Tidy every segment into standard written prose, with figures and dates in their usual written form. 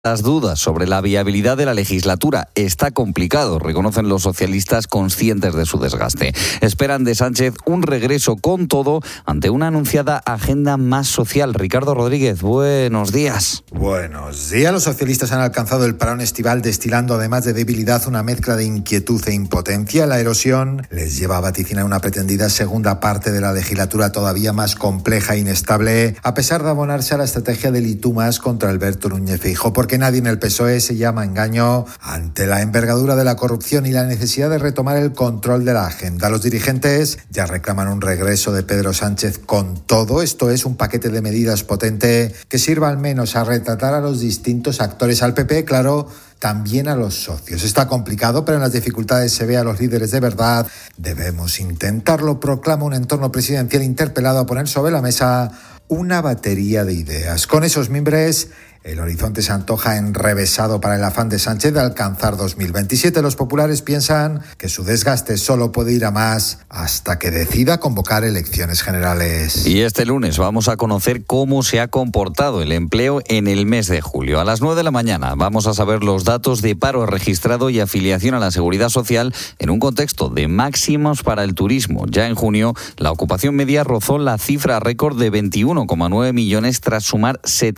Las dudas sobre la viabilidad de la legislatura está complicado, reconocen los socialistas conscientes de su desgaste. Esperan de Sánchez un regreso con todo ante una anunciada agenda más social. Ricardo Rodríguez, buenos días. Buenos días. Los socialistas han alcanzado el parón estival destilando además de debilidad una mezcla de inquietud e impotencia. La erosión les lleva a vaticinar una pretendida segunda parte de la legislatura todavía más compleja e inestable, a pesar de abonarse a la estrategia del y tú más contra Alberto Núñez Feijóo, porque nadie en el PSOE se llama engaño ante la envergadura de la corrupción y la necesidad de retomar el control de la agenda. Los dirigentes ya reclaman un regreso de Pedro Sánchez con todo. Esto es un paquete de medidas potente que sirva al menos a retratar a los distintos actores, al PP, claro, también a los socios. Está complicado, pero en las dificultades se ve a los líderes de verdad. Debemos intentarlo, proclama un entorno presidencial interpelado a poner sobre la mesa una batería de ideas. Con esos mimbres, el horizonte se antoja enrevesado para el afán de Sánchez de alcanzar 2027. Los populares piensan que su desgaste solo puede ir a más hasta que decida convocar elecciones generales. Y este lunes vamos a conocer cómo se ha comportado el empleo en el mes de julio. A las 9 de la mañana vamos a saber los datos de paro registrado y afiliación a la Seguridad Social en un contexto de máximos para el turismo. Ya en junio, la ocupación media rozó la cifra récord de 21,9 millones tras sumar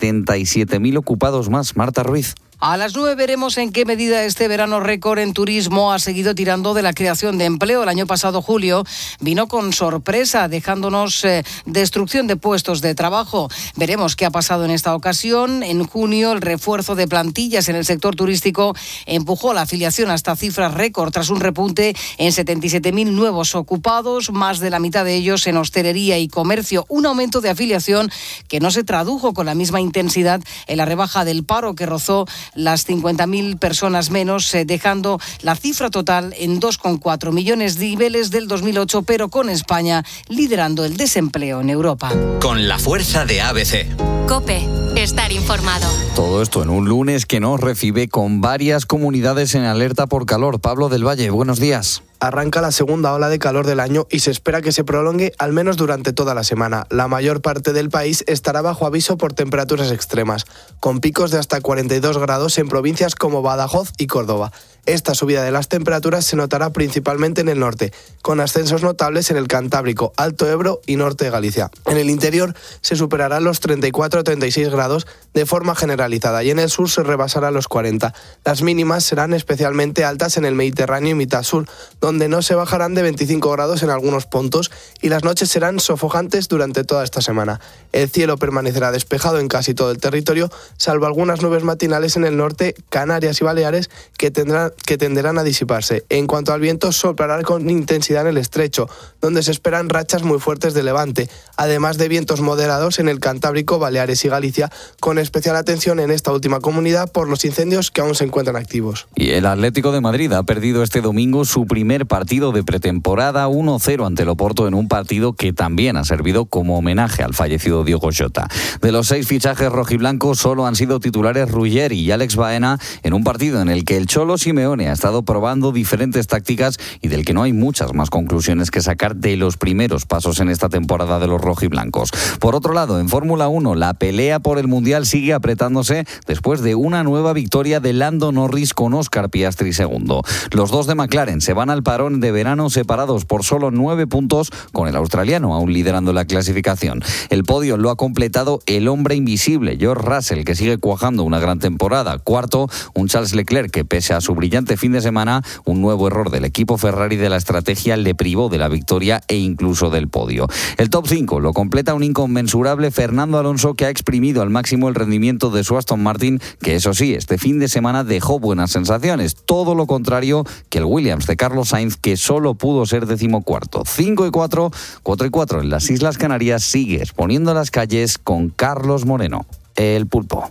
77.000 ocupados más. Marta Ruiz. A las 9 veremos en qué medida este verano récord en turismo ha seguido tirando de la creación de empleo. El año pasado, julio, vino con sorpresa, dejándonos destrucción de puestos de trabajo. Veremos qué ha pasado en esta ocasión. En junio, el refuerzo de plantillas en el sector turístico empujó la afiliación hasta cifras récord tras un repunte en 77.000 nuevos ocupados, más de la mitad de ellos en hostelería y comercio. Un aumento de afiliación que no se tradujo con la misma intensidad en la rebaja del paro, que rozó las 50.000 personas menos, dejando la cifra total en 2,4 millones, niveles del 2008, pero con España liderando el desempleo en Europa. Con la fuerza de ABC. COPE, estar informado. Todo esto en un lunes que nos recibe con varias comunidades en alerta por calor. Pablo del Valle, buenos días. Arranca la segunda ola de calor del año y se espera que se prolongue al menos durante toda la semana. La mayor parte del país estará bajo aviso por temperaturas extremas, con picos de hasta 42 grados en provincias como Badajoz y Córdoba. Esta subida de las temperaturas se notará principalmente en el norte, con ascensos notables en el Cantábrico, Alto Ebro y norte de Galicia. En el interior se superarán los 34 o 36 grados de forma generalizada y en el sur se rebasarán los 40. Las mínimas serán especialmente altas en el Mediterráneo y mitad sur, donde no se bajarán de 25 grados en algunos puntos y las noches serán sofocantes durante toda esta semana. El cielo permanecerá despejado en casi todo el territorio, salvo algunas nubes matinales en el norte, Canarias y Baleares, que tenderán a disiparse. En cuanto al viento, soplará con intensidad en el estrecho, donde se esperan rachas muy fuertes de levante, además de vientos moderados en el Cantábrico, Baleares y Galicia, con especial atención en esta última comunidad por los incendios que aún se encuentran activos. Y el Atlético de Madrid ha perdido este domingo su primer partido de pretemporada, 1-0 ante el Oporto, en un partido que también ha servido como homenaje al fallecido Diogo Jota. De los 6 fichajes rojiblancos, solo han sido titulares Ruggeri y Alex Baena en un partido en el que el Cholo Simeone ha estado probando diferentes tácticas y del que no hay muchas más conclusiones que sacar de los primeros pasos en esta temporada de los rojiblancos. Por otro lado, en Fórmula 1, la pelea por el Mundial sigue apretándose después de una nueva victoria de Lando Norris con Oscar Piastri segundo. Los dos de McLaren se van al parón de verano separados por solo 9 puntos, con el australiano aún liderando la clasificación. El podio lo ha completado el hombre invisible, George Russell, que sigue cuajando una gran temporada. Cuarto, un Charles Leclerc que, pese a su brillante fin de semana, un nuevo error del equipo Ferrari de la estrategia le privó de la victoria e incluso del podio. El top 5 lo completa un inconmensurable Fernando Alonso, que ha exprimido al máximo el rendimiento de su Aston Martin, que eso sí, este fin de semana dejó buenas sensaciones. Todo lo contrario que el Williams de Carlos Sainz, que solo pudo ser 14º. 5 y 4, 4 y 4 en las Islas Canarias, sigue exponiendo las calles con Carlos Moreno, el Pulpo.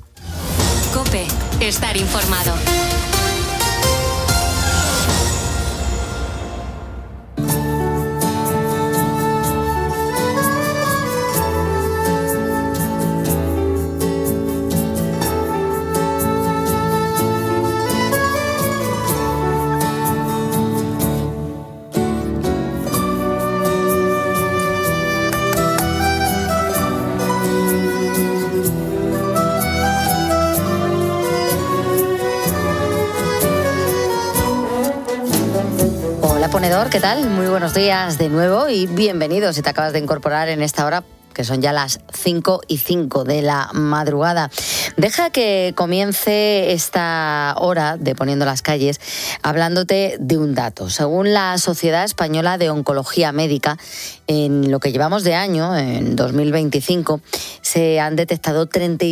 COPE, estar informado. ponedor, ¿qué tal? Muy buenos días de nuevo y bienvenidos si te acabas de incorporar en esta hora, que son ya las 5:05 de la madrugada. Deja que comience esta hora de Poniendo las Calles hablándote de un dato. Según la Sociedad Española de Oncología Médica, en lo que llevamos de año, en 2025, se han detectado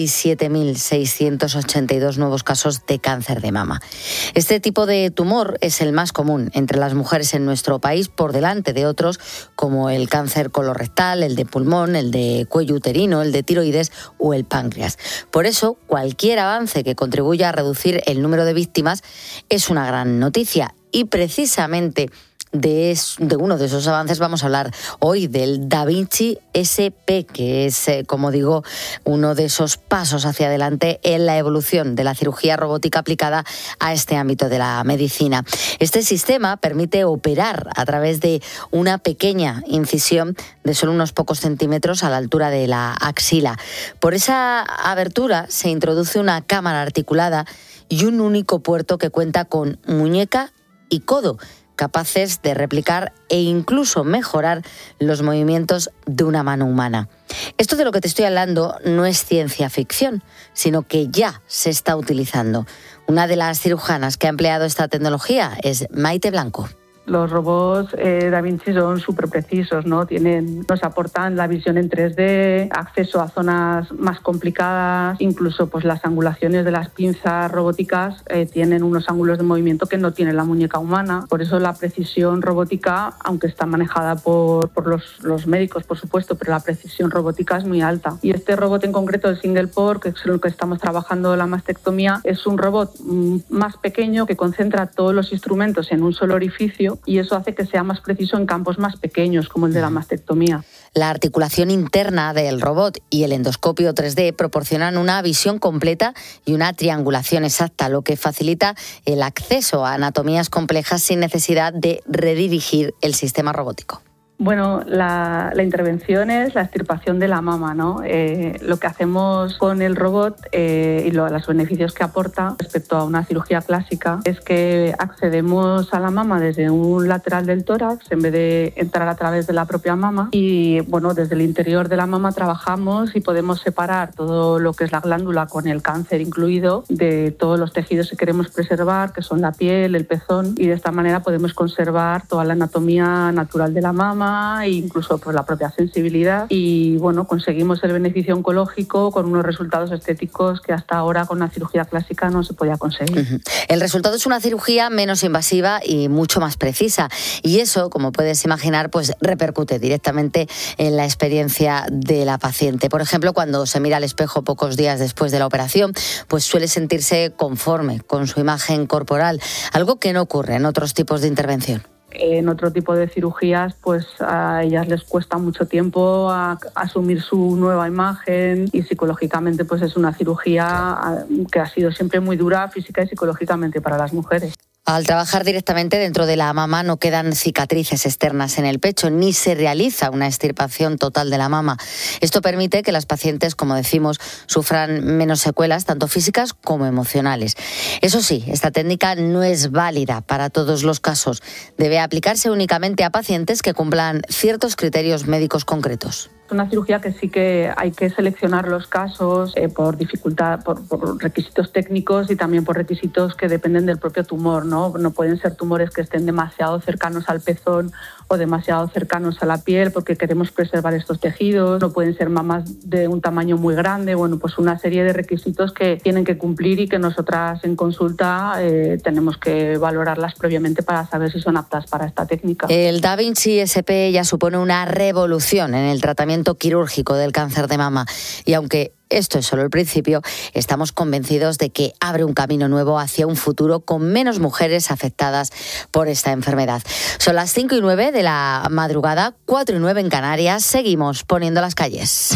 37.682 nuevos casos de cáncer de mama. Este tipo de tumor es el más común entre las mujeres en nuestro país, por delante de otros como el cáncer colorectal, el de pulmón, el de cuello uterino, el de tiroides o el páncreas. Por eso, cualquier avance que contribuya a reducir el número de víctimas es una gran noticia. Y precisamente de uno de esos avances vamos a hablar hoy, del Da Vinci SP, que es, como digo, uno de esos pasos hacia adelante en la evolución de la cirugía robótica aplicada a este ámbito de la medicina. Este sistema permite operar a través de una pequeña incisión de solo unos pocos centímetros a la altura de la axila. Por esa abertura se introduce una cámara articulada y un único puerto que cuenta con muñeca y codo, capaces de replicar e incluso mejorar los movimientos de una mano humana. Esto de lo que te estoy hablando no es ciencia ficción, sino que ya se está utilizando. Una de las cirujanas que ha empleado esta tecnología es Maite Blanco. Los robots Da Vinci son súper precisos, ¿no? Nos aportan la visión en 3D, acceso a zonas más complicadas, incluso pues las angulaciones de las pinzas robóticas tienen unos ángulos de movimiento que no tiene la muñeca humana. Por eso la precisión robótica, aunque está manejada por los médicos, por supuesto, pero la precisión robótica es muy alta. Y este robot en concreto, el Single Port, que es en lo que estamos trabajando la mastectomía, es un robot más pequeño que concentra todos los instrumentos en un solo orificio, y eso hace que sea más preciso en campos más pequeños, como el de la mastectomía. La articulación interna del robot y el endoscopio 3D proporcionan una visión completa y una triangulación exacta, lo que facilita el acceso a anatomías complejas sin necesidad de redirigir el sistema robótico. Bueno, la intervención es la extirpación de la mama, ¿no? Lo que hacemos con el robot y los beneficios que aporta respecto a una cirugía clásica es que accedemos a la mama desde un lateral del tórax en vez de entrar a través de la propia mama, y bueno, desde el interior de la mama trabajamos y podemos separar todo lo que es la glándula, con el cáncer incluido, de todos los tejidos que queremos preservar, que son la piel, el pezón, y de esta manera podemos conservar toda la anatomía natural de la mama e incluso pues la propia sensibilidad, y bueno, conseguimos el beneficio oncológico con unos resultados estéticos que hasta ahora con la cirugía clásica no se podía conseguir. El resultado es una cirugía menos invasiva y mucho más precisa, y eso, como puedes imaginar, pues repercute directamente en la experiencia de la paciente. Por ejemplo, cuando se mira al espejo pocos días después de la operación, pues suele sentirse conforme con su imagen corporal, algo que no ocurre en otros tipos de intervención. En otro tipo de cirugías, pues a ellas les cuesta mucho tiempo asumir su nueva imagen, y psicológicamente pues es una cirugía que ha sido siempre muy dura física y psicológicamente para las mujeres. Al trabajar directamente dentro de la mama no quedan cicatrices externas en el pecho, ni se realiza una extirpación total de la mama. Esto permite que las pacientes, como decimos, sufran menos secuelas, tanto físicas como emocionales. Eso sí, esta técnica no es válida para todos los casos. Debe aplicarse únicamente a pacientes que cumplan ciertos criterios médicos concretos. Es una cirugía que sí que hay que seleccionar los casos por dificultad, por requisitos técnicos y también por requisitos que dependen del propio tumor, ¿no? No pueden ser tumores que estén demasiado cercanos al pezón o demasiado cercanos a la piel, porque queremos preservar estos tejidos. No pueden ser mamas de un tamaño muy grande. Bueno, pues una serie de requisitos que tienen que cumplir y que nosotras en consulta tenemos que valorarlas previamente para saber si son aptas para esta técnica. El Da Vinci SP ya supone una revolución en el tratamiento quirúrgico del cáncer de mama, y aunque esto es solo el principio, estamos convencidos de que abre un camino nuevo hacia un futuro con menos mujeres afectadas por esta enfermedad. Son las 5:09 de la madrugada, 4:09 en Canarias. Seguimos poniendo las calles.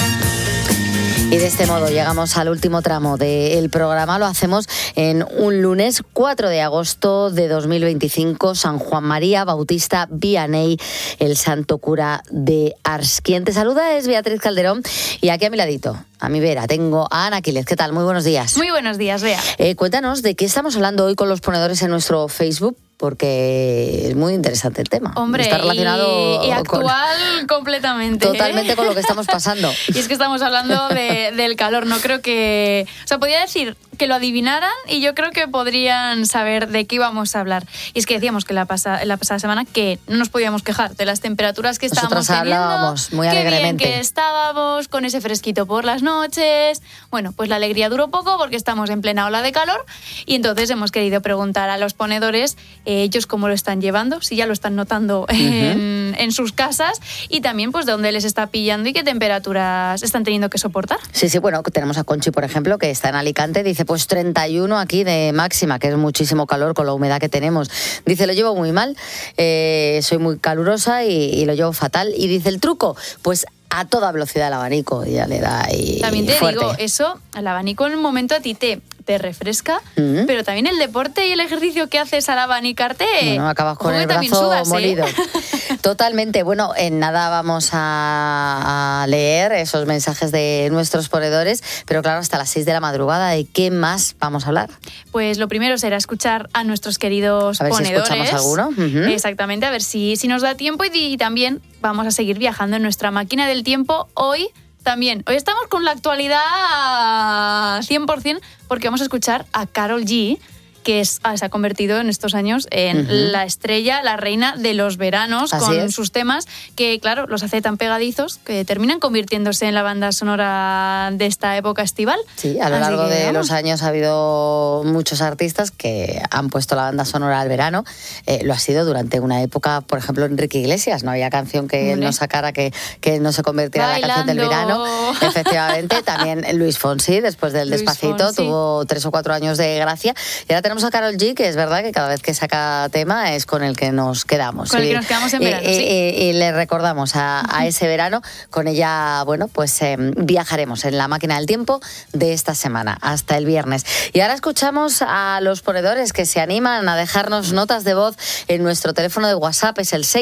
Y de este modo llegamos al último tramo del programa. Lo hacemos en un lunes 4 de agosto de 2025, San Juan María Bautista Vianney, el santo cura de Ars. Quien te saluda es Beatriz Calderón, y aquí a mi ladito, a mi vera, tengo a Ana Aquiles. ¿Qué tal? Muy buenos días. Muy buenos días, Bea. Cuéntanos de qué estamos hablando hoy con los ponedores en nuestro Facebook, porque es muy interesante el tema. Hombre, está relacionado y actual completamente. Totalmente con lo que estamos pasando. Y es que estamos hablando del calor, no creo que... O sea, podría decir que lo adivinaran y yo creo que podrían saber de qué íbamos a hablar. Y es que decíamos que la pasada semana que no nos podíamos quejar de las temperaturas que estábamos teniendo. Hablábamos muy alegremente. Qué bien que estábamos, con ese fresquito por las noches. Bueno, pues la alegría duró poco porque estamos en plena ola de calor y entonces hemos querido preguntar a los ponedores ellos cómo lo están llevando, si ya lo están notando en sus casas y también pues de dónde les está pillando y qué temperaturas están teniendo que soportar. Sí, bueno, tenemos a Conchi, por ejemplo, que está en Alicante, dice pues 31 aquí de máxima, que es muchísimo calor con la humedad que tenemos. Dice, lo llevo muy mal, soy muy calurosa y lo llevo fatal. Y dice, el truco, pues a toda velocidad el abanico, ya le da ahí también te fuerte. Digo, eso, el abanico en un momento a ti te refresca, pero también el deporte y el ejercicio que haces al abanicarte... Bueno, acabas con el brazo sudas, molido. Totalmente. Bueno, en nada vamos a leer esos mensajes de nuestros ponedores, pero claro, hasta las 6 de la madrugada. ¿De qué más vamos a hablar? Pues lo primero será escuchar a nuestros queridos ponedores. A ver si escuchamos alguno. Exactamente, a ver si nos da tiempo y también vamos a seguir viajando en nuestra máquina del tiempo hoy. También, hoy estamos con la actualidad 100% porque vamos a escuchar a Karol G, que se ha convertido en estos años en la estrella, la reina de los veranos. Así con es. Sus temas que, claro, los hace tan pegadizos que terminan convirtiéndose en la banda sonora de esta época estival. Sí, a lo largo de los años ha habido muchos artistas que han puesto la banda sonora al verano. Lo ha sido durante una época, por ejemplo, Enrique Iglesias. No había canción que él no sacara que no se convirtiera en la canción del verano. Efectivamente, también Luis Fonsi, después del Despacito, tuvo 3 o 4 años de gracia. Y ahora tenemos a Karol G, que es verdad que cada vez que saca tema es con el que nos quedamos. Con el que nos quedamos en verano, sí. Y le recordamos a ese verano. Con ella, bueno, pues viajaremos en la máquina del tiempo de esta semana hasta el viernes. Y ahora escuchamos a los ponedores que se animan a dejarnos notas de voz en nuestro teléfono de WhatsApp. Es el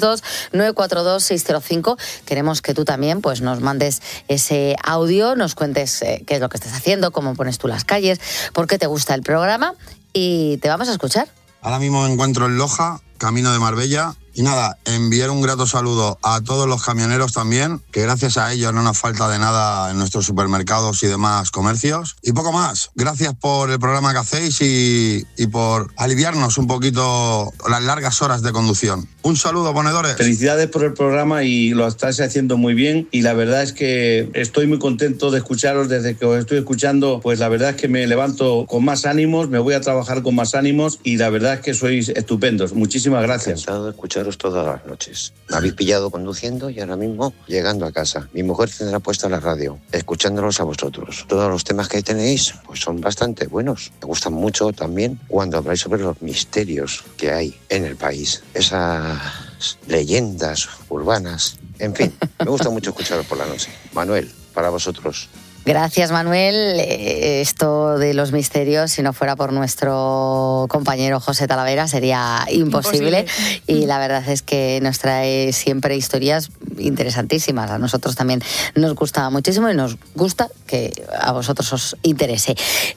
662-942-605. Queremos que tú también pues nos mandes ese audio, nos cuentes qué es lo que estás haciendo, cómo pones tú las calles, por qué te gusta el programa. Y te vamos a escuchar. Ahora mismo me encuentro en Loja, camino de Marbella. Y nada, enviar un grato saludo a todos los camioneros también, que gracias a ellos no nos falta de nada en nuestros supermercados y demás comercios. Y poco más. Gracias por el programa que hacéis y por aliviarnos un poquito las largas horas de conducción. Un saludo, ponedores. Felicidades por el programa y lo estáis haciendo muy bien. Y la verdad es que estoy muy contento de escucharos. Desde que os estoy escuchando, pues la verdad es que me levanto con más ánimos, me voy a trabajar con más ánimos y la verdad es que sois estupendos. Muchísimas gracias. Encantado de escucharos todas las noches. Me habéis pillado conduciendo y ahora mismo llegando a casa. Mi mujer tendrá puesta la radio, escuchándolos a vosotros. Todos los temas que tenéis pues son bastante buenos. Me gustan mucho también cuando habláis sobre los misterios que hay en el país. Esas leyendas urbanas. En fin, me gusta mucho escucharos por la noche. Manuel, para vosotros. Gracias, Manuel. Esto de los misterios, si no fuera por nuestro compañero José Talavera, sería imposible. Y la verdad es que nos trae siempre historias interesantísimas. A nosotros también nos gusta muchísimo y nos gusta que a vosotros os interese.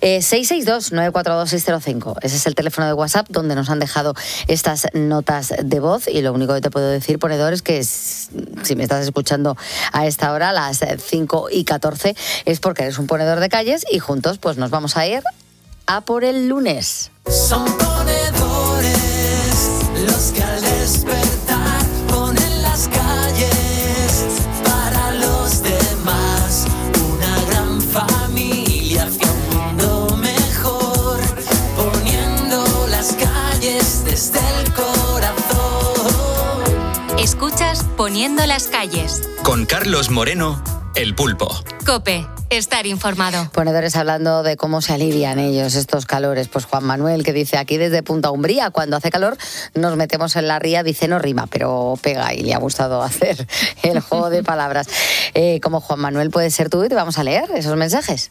662-942-605. Ese es el teléfono de WhatsApp donde nos han dejado estas notas de voz. Y lo único que te puedo decir, ponedor, es que si me estás escuchando a esta hora, a las 5:14, es porque eres un ponedor de calles y juntos pues nos vamos a ir a por el lunes. Son ponedores los que al despertar ponen las calles para los demás. Una gran familia hacia un mundo mejor, poniendo las calles desde el corazón. Escuchas Poniendo las calles. Con Carlos Moreno, El Pulpo. COPE. Estar informado. Ponedores hablando de cómo se alivian ellos estos calores. Pues Juan Manuel, que dice aquí desde Punta Umbría, cuando hace calor nos metemos en la ría, dice no rima, pero pega, y le ha gustado hacer el juego de palabras. Como Juan Manuel puede ser tú y te vamos a leer esos mensajes.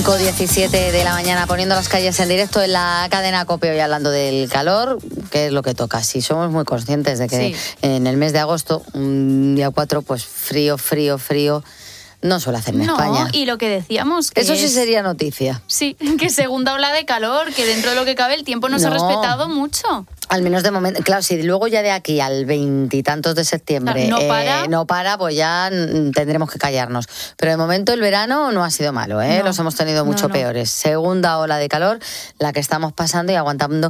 5:17 de la mañana, poniendo las calles en directo en la cadena COPE y hablando del calor, que es lo que toca. Sí, somos muy conscientes de que en el mes de agosto, un día 4, pues frío, no suele hacer en España. Y lo que decíamos... Que eso sí sería noticia. Sí, que segunda ola de calor, que dentro de lo que cabe el tiempo nos ha respetado mucho. Al menos de momento, claro, si luego ya de aquí al 20 y tantos de septiembre no para, pues ya tendremos que callarnos. Pero de momento el verano no ha sido malo, los hemos tenido mucho peores. Segunda ola de calor, la que estamos pasando y aguantando,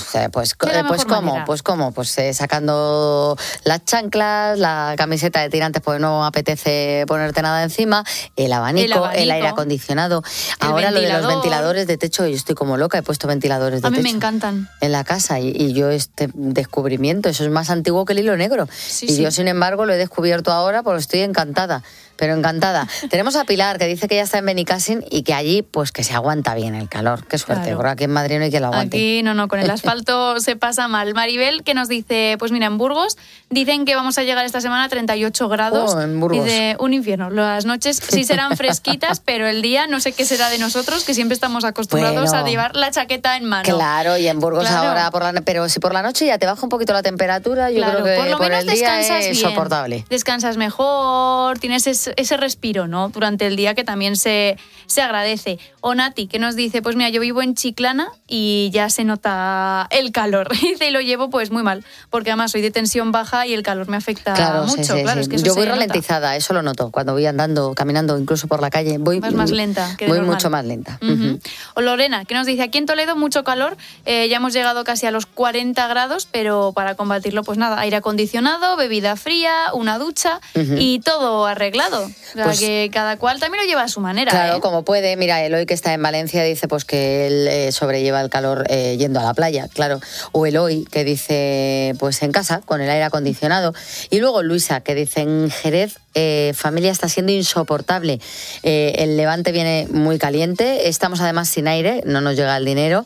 sacando las chanclas, la camiseta de tirantes, pues no apetece ponerte nada encima, el abanico, el aire acondicionado. Ahora lo de los ventiladores de techo, yo estoy como loca, he puesto ventiladores de techo. A mí me encantan. En la casa y yo este descubrimiento, eso es más antiguo que el hilo negro. Yo, sin embargo, lo he descubierto ahora porque estoy encantada. Pero encantada. Tenemos a Pilar, que dice que ya está en Benicàssim y que allí, pues que se aguanta bien el calor. Qué suerte, porque aquí en Madrid no hay que lo aguante. Aquí no, con el asfalto se pasa mal. Maribel, que nos dice, pues mira, en Burgos dicen que vamos a llegar esta semana a 38 grados. En Burgos. Dice, un infierno. Las noches sí serán fresquitas, pero el día no sé qué será de nosotros, que siempre estamos acostumbrados a llevar la chaqueta en mano. Claro, y en Burgos ahora, pero si por la noche ya te baja un poquito la temperatura, yo creo que por lo menos el día descansas es bien, soportable. Descansas mejor, tienes ese respiro, ¿no? Durante el día, que también se agradece. O Nati, que nos dice, pues mira, yo vivo en Chiclana y ya se nota el calor. Dice, y lo llevo pues muy mal, porque además soy de tensión baja y el calor me afecta mucho. Es que eso yo voy ralentizada, eso lo noto, cuando voy caminando incluso por la calle. Voy más lenta. Voy mucho más lenta. O Lorena, que nos dice, aquí en Toledo mucho calor, ya hemos llegado casi a los 40 grados, pero para combatirlo, pues nada, aire acondicionado, bebida fría, una ducha y todo arreglado. O sea, pues, que cada cual también lo lleva a su manera. Claro, como puede. Mira, Eloy, que está en Valencia, dice pues que él sobrelleva el calor yendo a la playa, claro. O Eloy, que dice pues en casa, con el aire acondicionado. Y luego Luisa, que dice en Jerez, familia, está siendo insoportable. El levante viene muy caliente, estamos además sin aire, no nos llega el dinero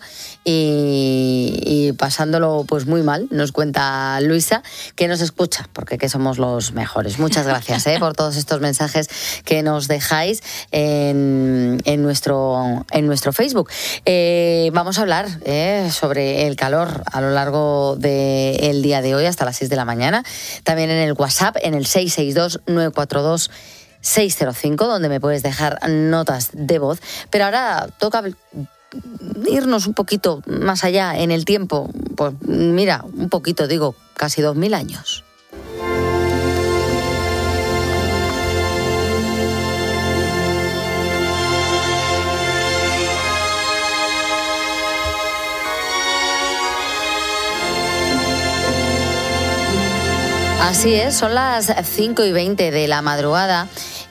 y pasándolo pues muy mal, nos cuenta Luisa, que nos escucha, porque que somos los mejores. Muchas gracias por todos estos mensajes que nos dejáis en nuestro Facebook. Vamos a hablar sobre el calor a lo largo del día de hoy hasta las 6 de la mañana. También en el WhatsApp, en el 662-942-605, donde me puedes dejar notas de voz. Pero ahora toca irnos un poquito más allá en el tiempo. Pues mira, un poquito, digo, casi 2000 años. Así es, son las 5:20 de la madrugada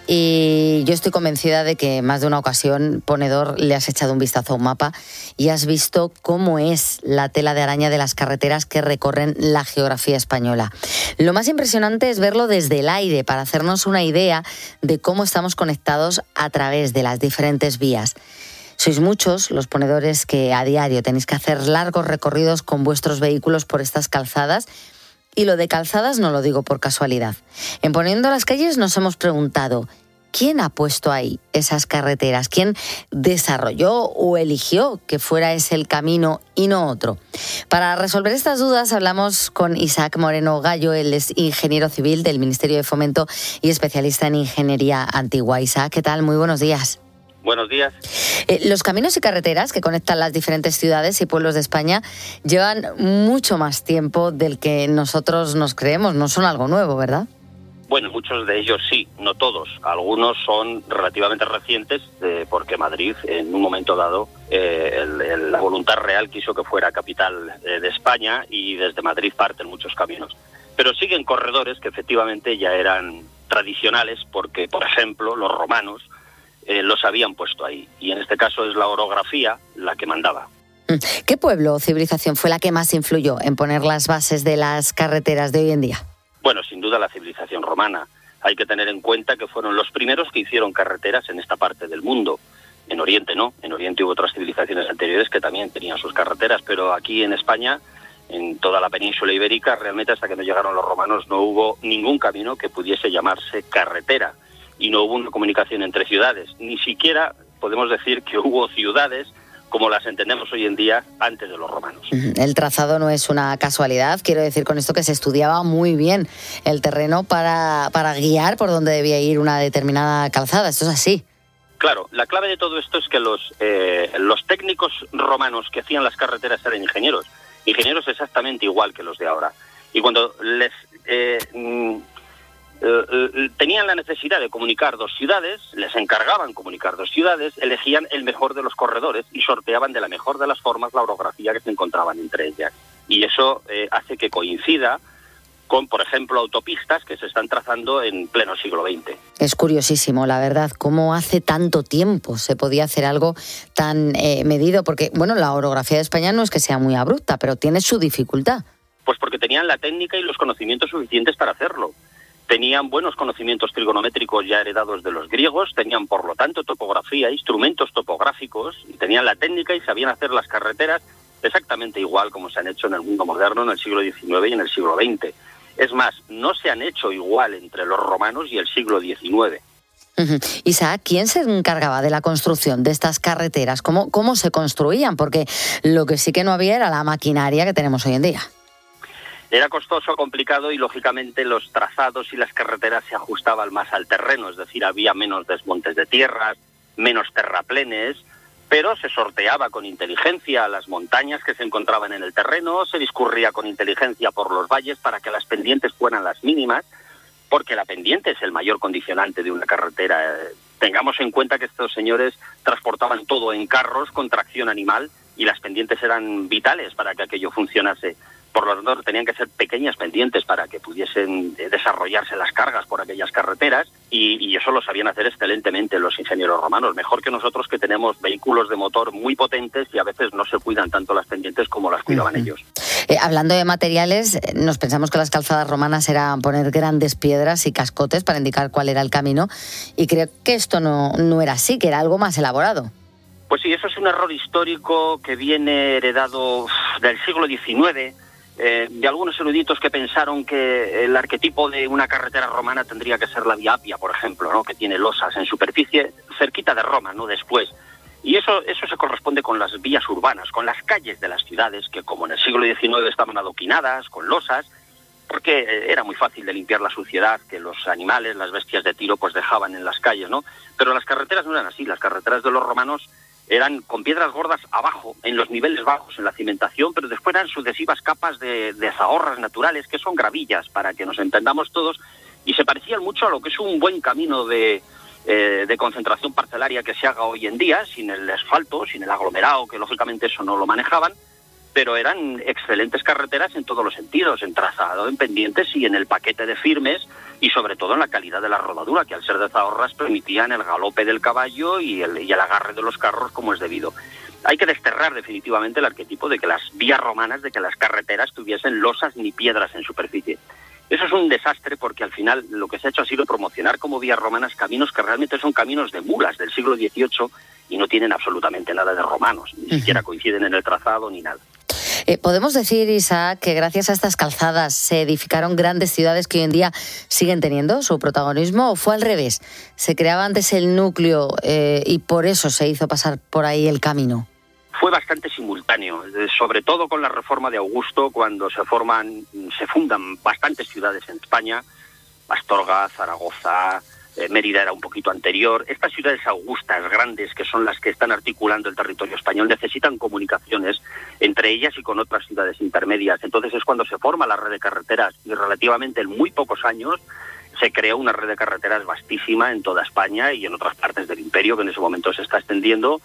y yo estoy convencida de que más de una ocasión, ponedor, le has echado un vistazo a un mapa y has visto cómo es la tela de araña de las carreteras que recorren la geografía española. Lo más impresionante es verlo desde el aire para hacernos una idea de cómo estamos conectados a través de las diferentes vías. Sois muchos los ponedores que a diario tenéis que hacer largos recorridos con vuestros vehículos por estas calzadas. Y lo de calzadas no lo digo por casualidad. En Poniendo las Calles nos hemos preguntado, ¿quién ha puesto ahí esas carreteras? ¿Quién desarrolló o eligió que fuera ese el camino y no otro? Para resolver estas dudas hablamos con Isaac Moreno Gallo, él es ingeniero civil del Ministerio de Fomento y especialista en ingeniería antigua. Isaac, ¿qué tal? Muy buenos días. Buenos días. Los caminos y carreteras que conectan las diferentes ciudades y pueblos de España llevan mucho más tiempo del que nosotros nos creemos. No son algo nuevo, ¿verdad? Bueno, muchos de ellos sí, no todos. Algunos son relativamente recientes, porque Madrid, en un momento dado, la voluntad real quiso que fuera capital de España y desde Madrid parten muchos caminos. Pero siguen corredores que efectivamente ya eran tradicionales porque, por ejemplo, los romanos los habían puesto ahí. Y en este caso es la orografía la que mandaba. ¿Qué pueblo o civilización fue la que más influyó en poner las bases de las carreteras de hoy en día? Bueno, sin duda la civilización romana. Hay que tener en cuenta que fueron los primeros que hicieron carreteras en esta parte del mundo. En Oriente no. En Oriente hubo otras civilizaciones anteriores que también tenían sus carreteras, pero aquí en España, en toda la península ibérica, realmente hasta que no llegaron los romanos no hubo ningún camino que pudiese llamarse carretera. Y no hubo una comunicación entre ciudades, ni siquiera podemos decir que hubo ciudades como las entendemos hoy en día antes de los romanos. El trazado no es una casualidad, quiero decir con esto que se estudiaba muy bien el terreno para guiar por dónde debía ir una determinada calzada, esto es así. Claro, la clave de todo esto es que los técnicos romanos que hacían las carreteras eran ingenieros exactamente igual que los de ahora. Y cuando les tenían la necesidad de comunicar dos ciudades, les encargaban comunicar dos ciudades, elegían el mejor de los corredores y sorteaban de la mejor de las formas la orografía que se encontraban entre ellas. Y eso hace que coincida con, por ejemplo, autopistas que se están trazando en pleno siglo XX. Es curiosísimo, la verdad, cómo hace tanto tiempo se podía hacer algo tan medido, porque, bueno, la orografía de España no es que sea muy abrupta, pero tiene su dificultad. Pues porque tenían la técnica y los conocimientos suficientes para hacerlo. Tenían buenos conocimientos trigonométricos ya heredados de los griegos, tenían, por lo tanto, topografía, instrumentos topográficos, y tenían la técnica y sabían hacer las carreteras exactamente igual como se han hecho en el mundo moderno en el siglo XIX y en el siglo XX. Es más, no se han hecho igual entre los romanos y el siglo XIX. Isaac, ¿quién se encargaba de la construcción de estas carreteras? ¿Cómo se construían? Porque lo que sí que no había era la maquinaria que tenemos hoy en día. Era costoso, complicado y, lógicamente, los trazados y las carreteras se ajustaban más al terreno, es decir, había menos desmontes de tierras, menos terraplenes, pero se sorteaba con inteligencia las montañas que se encontraban en el terreno, se discurría con inteligencia por los valles para que las pendientes fueran las mínimas, porque la pendiente es el mayor condicionante de una carretera. Tengamos en cuenta que estos señores transportaban todo en carros con tracción animal y las pendientes eran vitales para que aquello funcionase. Por lo tanto, tenían que ser pequeñas pendientes para que pudiesen desarrollarse las cargas por aquellas carreteras y eso lo sabían hacer excelentemente los ingenieros romanos, mejor que nosotros, que tenemos vehículos de motor muy potentes y a veces no se cuidan tanto las pendientes como las cuidaban ellos. Hablando de materiales, nos pensamos que las calzadas romanas eran poner grandes piedras y cascotes para indicar cuál era el camino, y creo que esto no era así, que era algo más elaborado. Pues sí, eso es un error histórico que viene heredado del siglo XIX, de algunos eruditos que pensaron que el arquetipo de una carretera romana tendría que ser la Vía Appia, por ejemplo, ¿no?, que tiene losas en superficie, cerquita de Roma, no después. Y eso se corresponde con las vías urbanas, con las calles de las ciudades, que como en el siglo XIX estaban adoquinadas, con losas, porque era muy fácil de limpiar la suciedad que los animales, las bestias de tiro, pues dejaban en las calles, ¿no? Pero las carreteras no eran así, las carreteras de los romanos eran con piedras gordas abajo, en los niveles bajos, en la cimentación, pero después eran sucesivas capas de zahorras naturales, que son gravillas, para que nos entendamos todos, y se parecían mucho a lo que es un buen camino de concentración parcelaria que se haga hoy en día, sin el asfalto, sin el aglomerado, que lógicamente eso no lo manejaban, pero eran excelentes carreteras en todos los sentidos, en trazado, en pendientes y en el paquete de firmes, y sobre todo en la calidad de la rodadura, que al ser de zahorras permitían el galope del caballo y el agarre de los carros como es debido. Hay que desterrar definitivamente el arquetipo de que las vías romanas, de que las carreteras tuviesen losas ni piedras en superficie. Eso es un desastre, porque al final lo que se ha hecho ha sido promocionar como vías romanas caminos que realmente son caminos de mulas del siglo XVIII y no tienen absolutamente nada de romanos, ni siquiera coinciden en el trazado ni nada. ¿Podemos decir, Isaac, que gracias a estas calzadas se edificaron grandes ciudades que hoy en día siguen teniendo su protagonismo, o fue al revés? ¿Se creaba antes el núcleo y por eso se hizo pasar por ahí el camino? Fue bastante simultáneo, sobre todo con la reforma de Augusto, cuando se fundan bastantes ciudades en España, Astorga, Zaragoza, Mérida era un poquito anterior. Estas ciudades augustas grandes, que son las que están articulando el territorio español, necesitan comunicaciones entre ellas y con otras ciudades intermedias. Entonces es cuando se forma la red de carreteras, y relativamente en muy pocos años se creó una red de carreteras vastísima en toda España y en otras partes del imperio, que en ese momento se está extendiendo,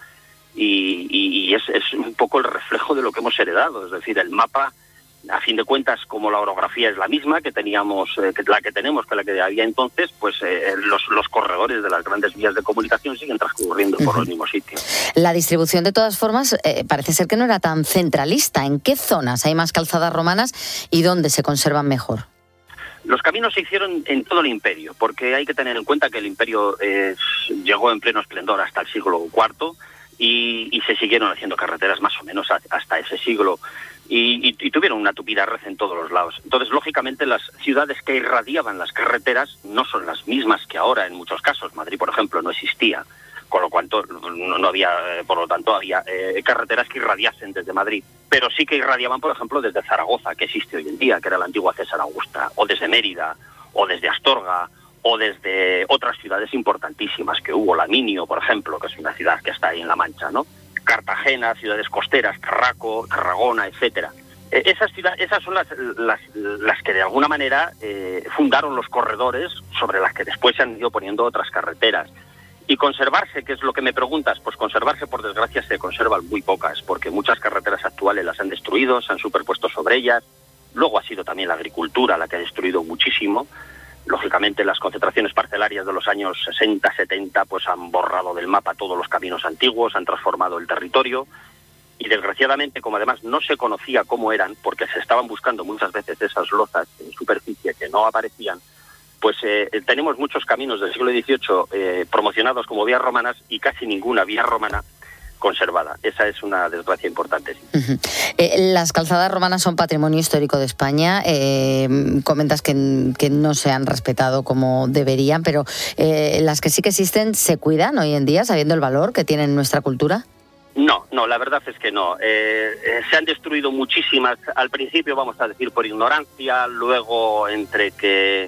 y es un poco el reflejo de lo que hemos heredado. Es decir, el mapa, a fin de cuentas, como la orografía es la misma que teníamos, que la que había entonces, pues los corredores de las grandes vías de comunicación siguen transcurriendo por los mismos sitios. La distribución, de todas formas, parece ser que no era tan centralista. ¿En qué zonas hay más calzadas romanas y dónde se conservan mejor? Los caminos se hicieron en todo el imperio, porque hay que tener en cuenta que el imperio llegó en pleno esplendor hasta el siglo IV y se siguieron haciendo carreteras más o menos hasta ese siglo. Y tuvieron una tupida red en todos los lados. Entonces, lógicamente, las ciudades que irradiaban las carreteras no son las mismas que ahora en muchos casos. Madrid, por ejemplo, no existía. con lo cual no había, por lo tanto, había carreteras que irradiasen desde Madrid, pero sí que irradiaban, por ejemplo, desde Zaragoza, que existe hoy en día, que era la antigua César Augusta, o desde Mérida, o desde Astorga, o desde otras ciudades importantísimas que hubo, Laminio, por ejemplo, que es una ciudad que está ahí en La Mancha, ¿no? Cartagena, ciudades costeras, Carraco, Tarragona, etcétera. Esas son las que de alguna manera fundaron los corredores sobre las que después se han ido poniendo otras carreteras. Y conservarse, que es lo que me preguntas, pues conservarse, por desgracia, se conservan muy pocas, porque muchas carreteras actuales las han destruido, se han superpuesto sobre ellas. Luego ha sido también la agricultura la que ha destruido muchísimo. Lógicamente, las concentraciones parcelarias de los años 60, 70, pues han borrado del mapa todos los caminos antiguos, han transformado el territorio. Y desgraciadamente, como además no se conocía cómo eran, porque se estaban buscando muchas veces esas lozas en superficie que no aparecían, pues tenemos muchos caminos del siglo XVIII promocionados como vías romanas y casi ninguna vía romana conservada. Esa es una desgracia importante. Sí. Las calzadas romanas son patrimonio histórico de España. Comentas que no se han respetado como deberían, pero las que sí que existen, ¿se cuidan hoy en día, sabiendo el valor que tienen en nuestra cultura? No, la verdad es que no. Se han destruido muchísimas, al principio, vamos a decir, por ignorancia, luego entre que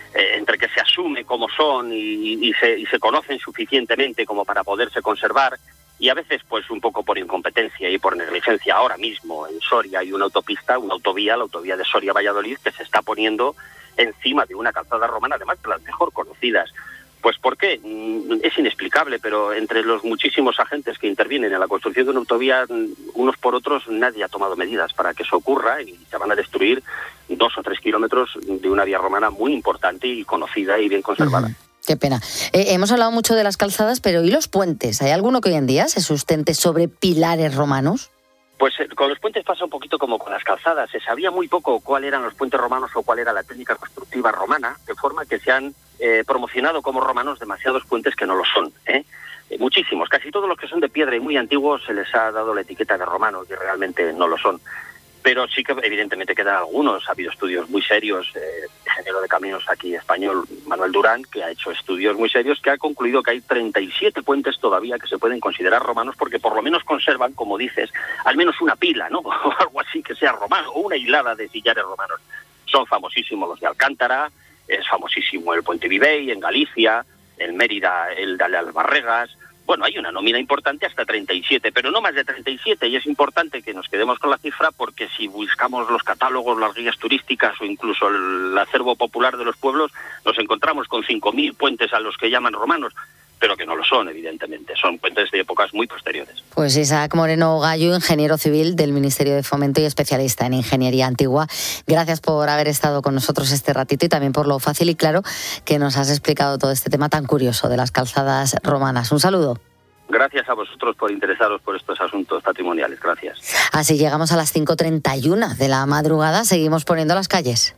se asume cómo son y se conocen suficientemente como para poderse conservar, y a veces pues un poco por incompetencia y por negligencia. Ahora mismo en Soria hay una autovía, la autovía de Soria-Valladolid, que se está poniendo encima de una calzada romana, además de las mejor conocidas. Pues ¿por qué? Es inexplicable, pero entre los muchísimos agentes que intervienen en la construcción de una autovía, unos por otros, nadie ha tomado medidas para que eso ocurra y se van a destruir 2 o 3 kilómetros de una vía romana muy importante y conocida y bien conservada. Qué pena. Hemos hablado mucho de las calzadas, pero ¿y los puentes? ¿Hay alguno que hoy en día se sustente sobre pilares romanos? Pues con los puentes pasa un poquito como con las calzadas. Se sabía muy poco cuáles eran los puentes romanos o cuál era la técnica constructiva romana, de forma que se han promocionado como romanos demasiados puentes que no lo son. Muchísimos, casi todos los que son de piedra y muy antiguos se les ha dado la etiqueta de romanos y realmente no lo son. Pero sí que evidentemente quedan algunos. Ha habido estudios muy serios, ingeniero de caminos aquí español, Manuel Durán, que ha hecho estudios muy serios, que ha concluido que hay 37 puentes todavía que se pueden considerar romanos porque por lo menos conservan, como dices, al menos una pila, ¿no? O algo así que sea romano, o una hilada de sillares romanos. Son famosísimos los de Alcántara, es famosísimo el Puente Vivey en Galicia, en Mérida el de Albarregas. Bueno, hay una nómina importante hasta 37, pero no más de 37, y es importante que nos quedemos con la cifra porque si buscamos los catálogos, las guías turísticas o incluso el acervo popular de los pueblos, nos encontramos con 5.000 puentes a los que llaman romanos, pero que no lo son, evidentemente, son puentes de épocas muy posteriores. Pues Isaac Moreno Gallo, ingeniero civil del Ministerio de Fomento y especialista en ingeniería antigua. Gracias por haber estado con nosotros este ratito y también por lo fácil y claro que nos has explicado todo este tema tan curioso de las calzadas romanas. Un saludo. Gracias a vosotros por interesaros por estos asuntos patrimoniales. Gracias. Así llegamos a las 5:31 de la madrugada. Seguimos poniendo las calles.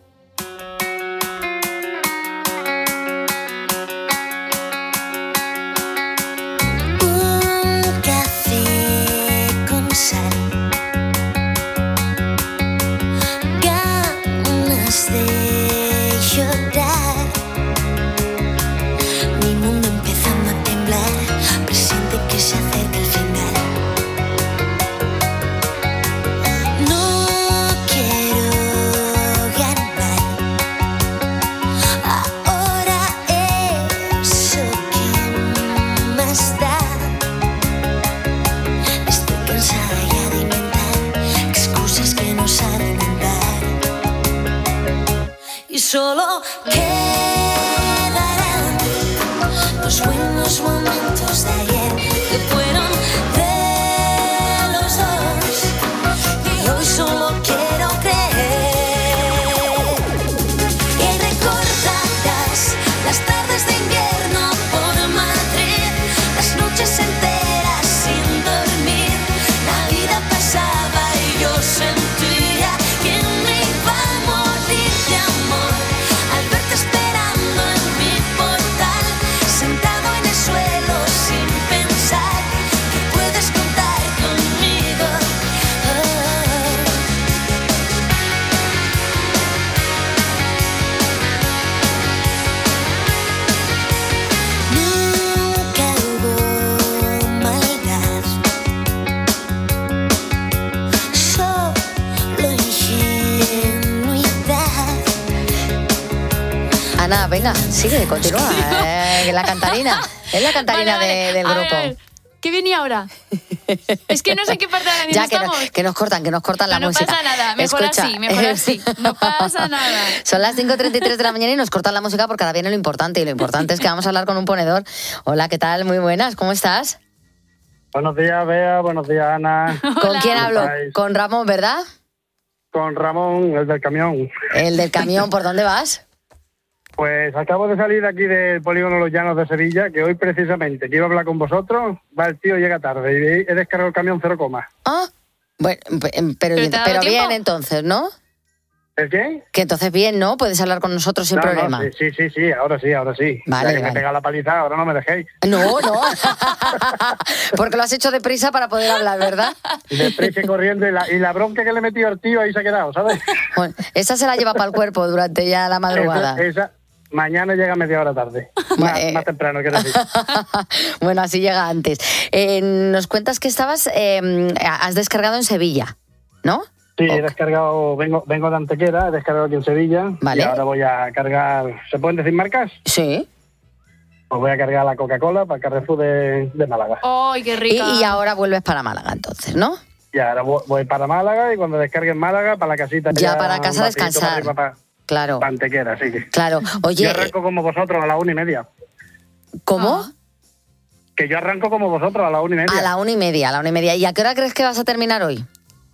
No quiero ganar. Ana, venga, sigue, continúa. La cantarina. Es la cantarina Vale. del A grupo. ver, ¿qué viene ahora? Es que no sé en qué parte de la canción Ya, estamos. que nos cortan la No música. pasa nada, mejor así. No pasa nada. Son las 5:33 de la mañana y nos cortan la música porque ahora viene lo importante. Y lo importante es que vamos a hablar con un ponedor. Hola, ¿qué tal? Muy buenas, ¿cómo estás? Buenos días, Bea. Buenos días, Ana. ¿Con quién hablo? Con Ramón, ¿verdad? Con Ramón, el del camión. El del camión, ¿por dónde vas? Pues acabo de salir aquí del Polígono Los Llanos de Sevilla, que hoy precisamente quiero hablar con vosotros. Va el tío, llega tarde y he descargado el camión 0, Ah, bueno, pero bien entonces, ¿no? ¿El qué? Que entonces bien, ¿no? Puedes hablar con nosotros sin problema. No, sí, ahora sí. Vale, ya que me pega la paliza, ahora no me dejéis. No. Porque lo has hecho deprisa para poder hablar, ¿verdad? Deprisa y corriendo y la bronca que le he metido al tío ahí se ha quedado, ¿sabes? Bueno, esa se la lleva para el cuerpo durante ya la madrugada. Esa mañana llega media hora tarde. Más temprano, quiero decir. Bueno, así llega antes. Nos cuentas que has descargado en Sevilla, ¿no? Sí, he descargado, vengo de Antequera, he descargado aquí en Sevilla. Vale. Y ahora voy a cargar, ¿se pueden decir marcas? Sí. Pues voy a cargar la Coca-Cola para Carrefour de Málaga. ¡Ay, qué rica! Y ahora vuelves para Málaga, entonces, ¿no? Y ahora voy para Málaga y cuando descargue en Málaga, para la casita. Ya para casa a descansar. Claro. Para Antequera, sí. Claro. Oye, yo arranco como vosotros a la 1:30. ¿Cómo? Que yo arranco como vosotros a la 1:30. A la 1:30. ¿Y a qué hora crees que vas a terminar hoy?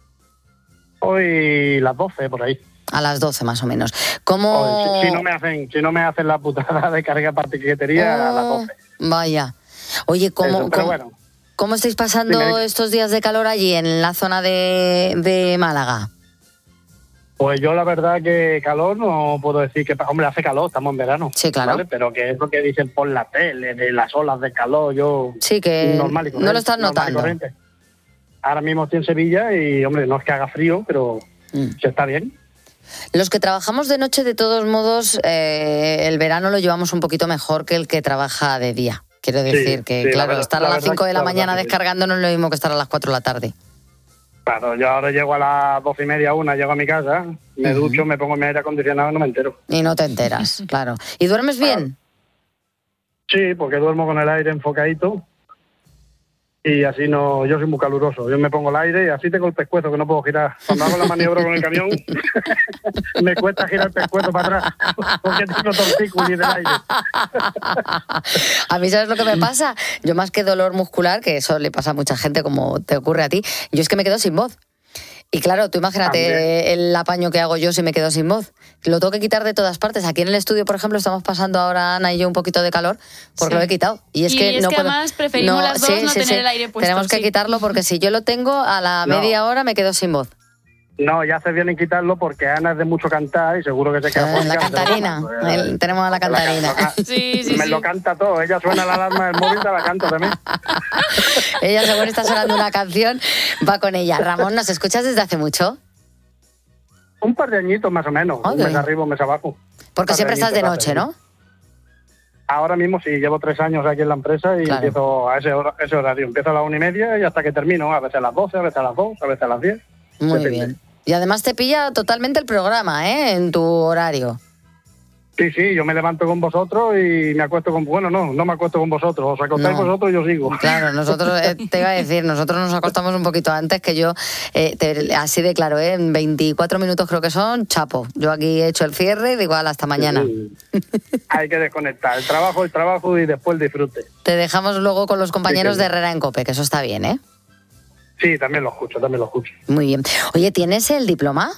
Hoy las 12, por ahí. A las 12 más o menos. ¿Cómo? Si no me hacen la putada de carga para tiquetería, a las 12. Vaya. Oye, ¿cómo estáis pasando estos días de calor allí en la zona de Málaga? Pues yo la verdad que calor no puedo decir que... Hombre, hace calor, estamos en verano. Sí, claro. ¿Vale? Pero que es lo que dicen por la tele, de las olas de calor, yo... Sí, que normal y corriente, no lo estás notando. Ahora mismo estoy en Sevilla y, hombre, no es que haga frío, pero se está bien. Los que trabajamos de noche, de todos modos, el verano lo llevamos un poquito mejor que el que trabaja de día. Quiero decir claro, estar a las 5 de la mañana descargando no es lo mismo que estar a las 4 de la tarde. Claro, yo ahora llego a las 12:30, 1, llego a mi casa, me ducho, me pongo mi aire acondicionado y no me entero. Y no te enteras, claro. ¿Y duermes bien? Sí, porque duermo con el aire enfocadito y así no... Yo soy muy caluroso, yo me pongo el aire y así tengo el pescuezo que no puedo girar. Cuando hago la maniobra con el camión me cuesta girar el pescuezo para atrás porque tengo tortícolis del aire. A mí, ¿sabes lo que me pasa? Yo más que dolor muscular, que eso le pasa a mucha gente como te ocurre a ti, yo es que me quedo sin voz. Y claro, tú imagínate el apaño que hago yo si me quedo sin voz. Lo tengo que quitar de todas partes. Aquí en el estudio, por ejemplo, estamos pasando ahora Ana y yo un poquito de calor porque lo he quitado. Y es que no puedo. Además preferimos las dos no tener el aire puesto. Tenemos que quitarlo porque si yo lo tengo, a la media hora me quedo sin voz. No, ya hace bien en quitarlo porque Ana es de mucho cantar y seguro que se queda la cantarina. Tenemos a la cantarina. Me lo canta todo. Ella suena la alarma del móvil, te la canto también. Ella según está sonando una canción, va con ella. Ramón, ¿nos escuchas desde hace mucho? Un par de añitos más o menos. Un mes arriba, un mes abajo. Porque siempre estás de noche, ¿no? Ahora mismo sí, llevo 3 años aquí en la empresa y empiezo a ese horario. Empiezo a las 1:30 y hasta que termino. A veces a las 12, a veces a las 2, a veces a las 10. Muy bien. Y además te pilla totalmente el programa, en tu horario. Sí, yo me levanto con vosotros y me acuesto con... Bueno, no me acuesto con vosotros. Os acostáis vosotros y yo sigo. Claro, nosotros, te iba a decir, nosotros nos acostamos un poquito antes que yo, así de claro, en 24 minutos creo que son, chapo. Yo aquí he hecho el cierre y digo, hasta mañana. Sí. Hay que desconectar. El trabajo y después el disfrute. Te dejamos luego con los compañeros de Herrera en COPE, que eso está bien, ¿eh? Sí, también lo escucho. Muy bien. Oye, ¿tienes el diploma?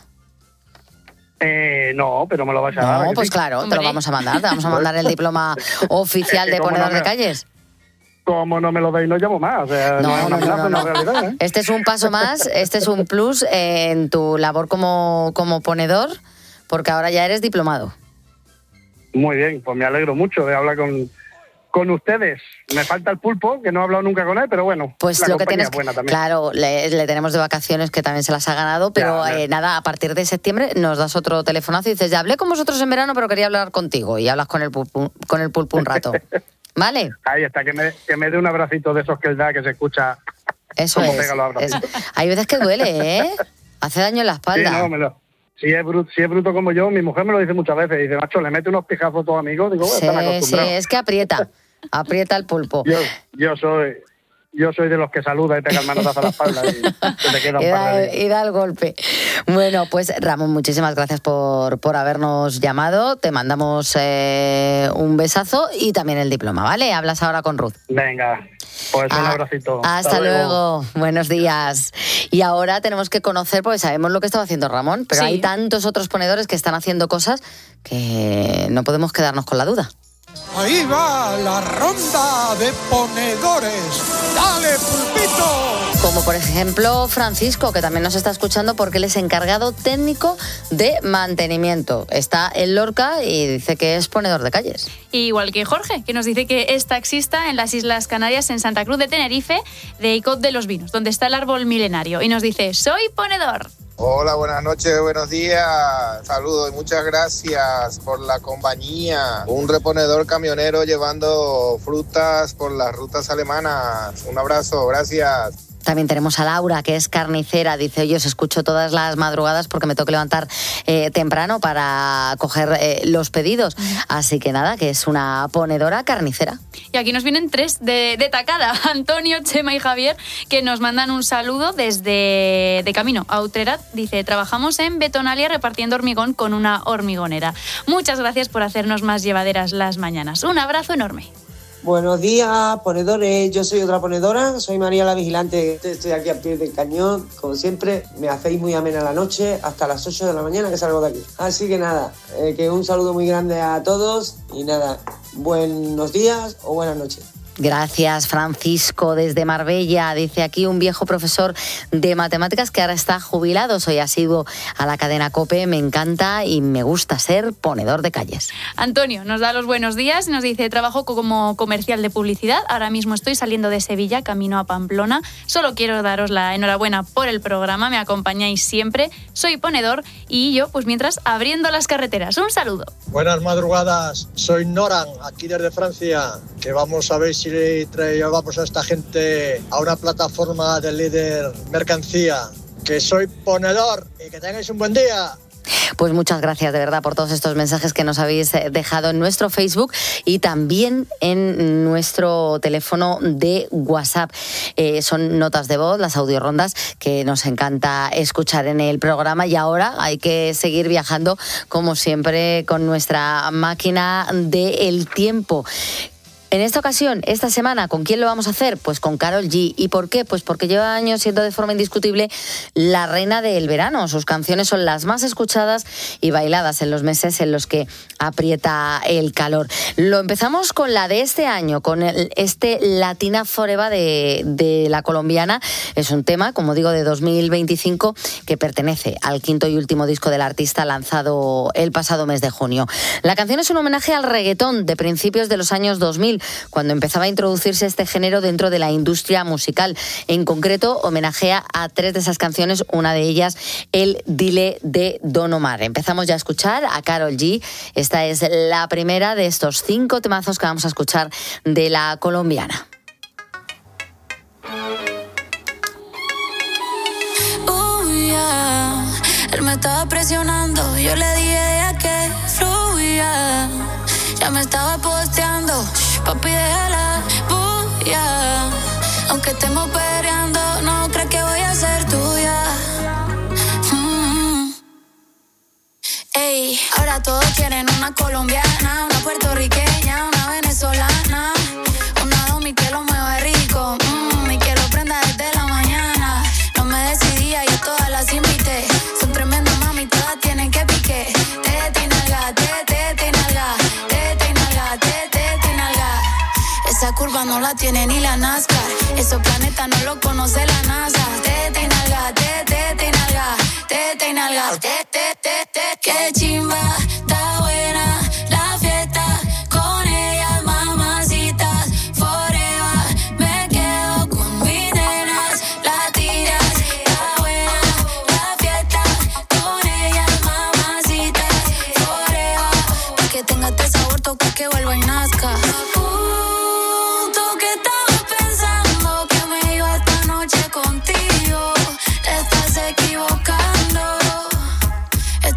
No, pero me lo vas a dar. No, pues claro, te lo vamos a mandar. Te vamos a mandar el diploma oficial de ponedor de calles. Como no me lo dais, no llamo más. O sea, no. Realidad, ¿eh? Este es un paso más, este es un plus en tu labor como ponedor, porque ahora ya eres diplomado. Muy bien, pues me alegro mucho de hablar con ustedes. Me falta el pulpo, que no he hablado nunca con él, pero bueno, pues la lo que compañía tienes, buena también. Claro, le tenemos de vacaciones que también se las ha ganado, pero nada, a partir de septiembre nos das otro telefonazo y dices, ya hablé con vosotros en verano, pero quería hablar contigo, y hablas con el pulpo un rato. ¿Vale? Ahí está, que me dé un abracito de esos que él da, que se escucha. Eso como es. Pega los abracitos. Hay veces que duele, ¿eh? Hace daño en la espalda. Sí, no, Si es bruto como yo, mi mujer me lo dice muchas veces. Dice, macho, le mete unos pijazos a tus amigos. Digo, bueno, están acostumbrados. Sí, es que aprieta el pulpo. Yo soy de los que saluda y pega el manotazo a la espalda y se te queda un par de días. Y da el golpe. Bueno, pues Ramón, muchísimas gracias por habernos llamado. Te mandamos un besazo y también el diploma, ¿vale? Hablas ahora con Ruth. Venga, pues un abracito. Hasta luego. Buenos días. Y ahora tenemos que conocer, porque sabemos lo que estaba haciendo Ramón, pero hay tantos otros ponedores que están haciendo cosas que no podemos quedarnos con la duda. Ahí va la ronda de ponedores. ¡Dale, pulpito! Como por ejemplo Francisco, que también nos está escuchando porque él es encargado técnico de mantenimiento. Está en Lorca y dice que es ponedor de calles. Igual que Jorge, que nos dice que es taxista en las Islas Canarias, en Santa Cruz de Tenerife, de Icod de los Vinos, donde está el árbol milenario. Y nos dice, soy ponedor. Hola, buenas noches, buenos días, saludos y muchas gracias por la compañía. Un reponedor camionero llevando frutas por las rutas alemanas. Un abrazo, gracias. También tenemos a Laura, que es carnicera. Dice, oye, os escucho todas las madrugadas porque me tengo que levantar temprano para coger los pedidos. Así que nada, que es una ponedora carnicera. Y aquí nos vienen 3 de tacada. Antonio, Chema y Javier, que nos mandan un saludo desde de camino a Utrera. Dice, trabajamos en Betonalia repartiendo hormigón con una hormigonera. Muchas gracias por hacernos más llevaderas las mañanas. Un abrazo enorme. Buenos días, ponedores. Yo soy otra ponedora, soy María la Vigilante. Estoy aquí al pie del cañón, como siempre. Me hacéis muy amena la noche, hasta las 8 de la mañana que salgo de aquí. Así que nada, que un saludo muy grande a todos y nada, buenos días o buenas noches. Gracias, Francisco, desde Marbella. Dice aquí un viejo profesor de matemáticas que ahora está jubilado. Soy asiduo a la cadena COPE, me encanta y me gusta ser ponedor de calles. Antonio nos da los buenos días y nos dice, trabajo como comercial de publicidad. Ahora mismo estoy saliendo de Sevilla, camino a Pamplona. Solo quiero daros la enhorabuena por el programa, me acompañáis siempre. Soy ponedor y yo, pues mientras, abriendo las carreteras. Un saludo. Buenas madrugadas, soy Noran, aquí desde Francia, que vamos a ver si llevamos a esta gente a una plataforma de líder mercancía. Que soy ponedor y que tengáis un buen día. Pues muchas gracias de verdad por todos estos mensajes que nos habéis dejado en nuestro Facebook y también en nuestro teléfono de WhatsApp. Son notas de voz, las audiorondas que nos encanta escuchar en el programa y ahora hay que seguir viajando como siempre con nuestra máquina del tiempo. En esta ocasión, esta semana, ¿con quién lo vamos a hacer? Pues con Karol G. ¿Y por qué? Pues porque lleva años siendo de forma indiscutible la reina del verano. Sus canciones son las más escuchadas y bailadas en los meses en los que aprieta el calor. Lo empezamos con la de este año, con este Latina Forever de la colombiana. Es un tema, como digo, de 2025 que pertenece al quinto y último disco del artista lanzado el pasado mes de junio. La canción es un homenaje al reggaetón de principios de los años 2000, cuando empezaba a introducirse este género dentro de la industria musical. En concreto, homenajea a 3 de esas canciones, una de ellas, el Dile de Don Omar. Empezamos ya a escuchar a Karol G. Esta es la primera de estos 5 temazos que vamos a escuchar de la colombiana. Él me estaba presionando, yo le dije que fluya. Ya me estaba posteando, papi déjala bulla. Aunque estemos peleando, no crees que voy a ser tuya. Ey, ahora todos quieren una colombiana, una puertorriqueña, una venezolana, una domi que lo mueva rico, y que lo prenda desde la mañana. No me decidía, yo todas las invité. Son tremendas mami, todas tienen que pique. Tete y nalga, tete y nalga, tete y nalga, tete y nalga. Esa curva no la tiene ni la NASCAR. Esos planetas no lo conoce la NASA. Tete y nalga, tete y nalga, tete y nalga, tete. Qué chimba, está buena la fiesta con ellas, mamacitas, forever. Me quedo con mis nenas latinas. Está buena la fiesta con ellas, mamacitas, forever. Pa' que tenga este sabor, toca que vuelva y nazca. Tú que estabas pensando que me iba esta noche contigo, te estás equivocando.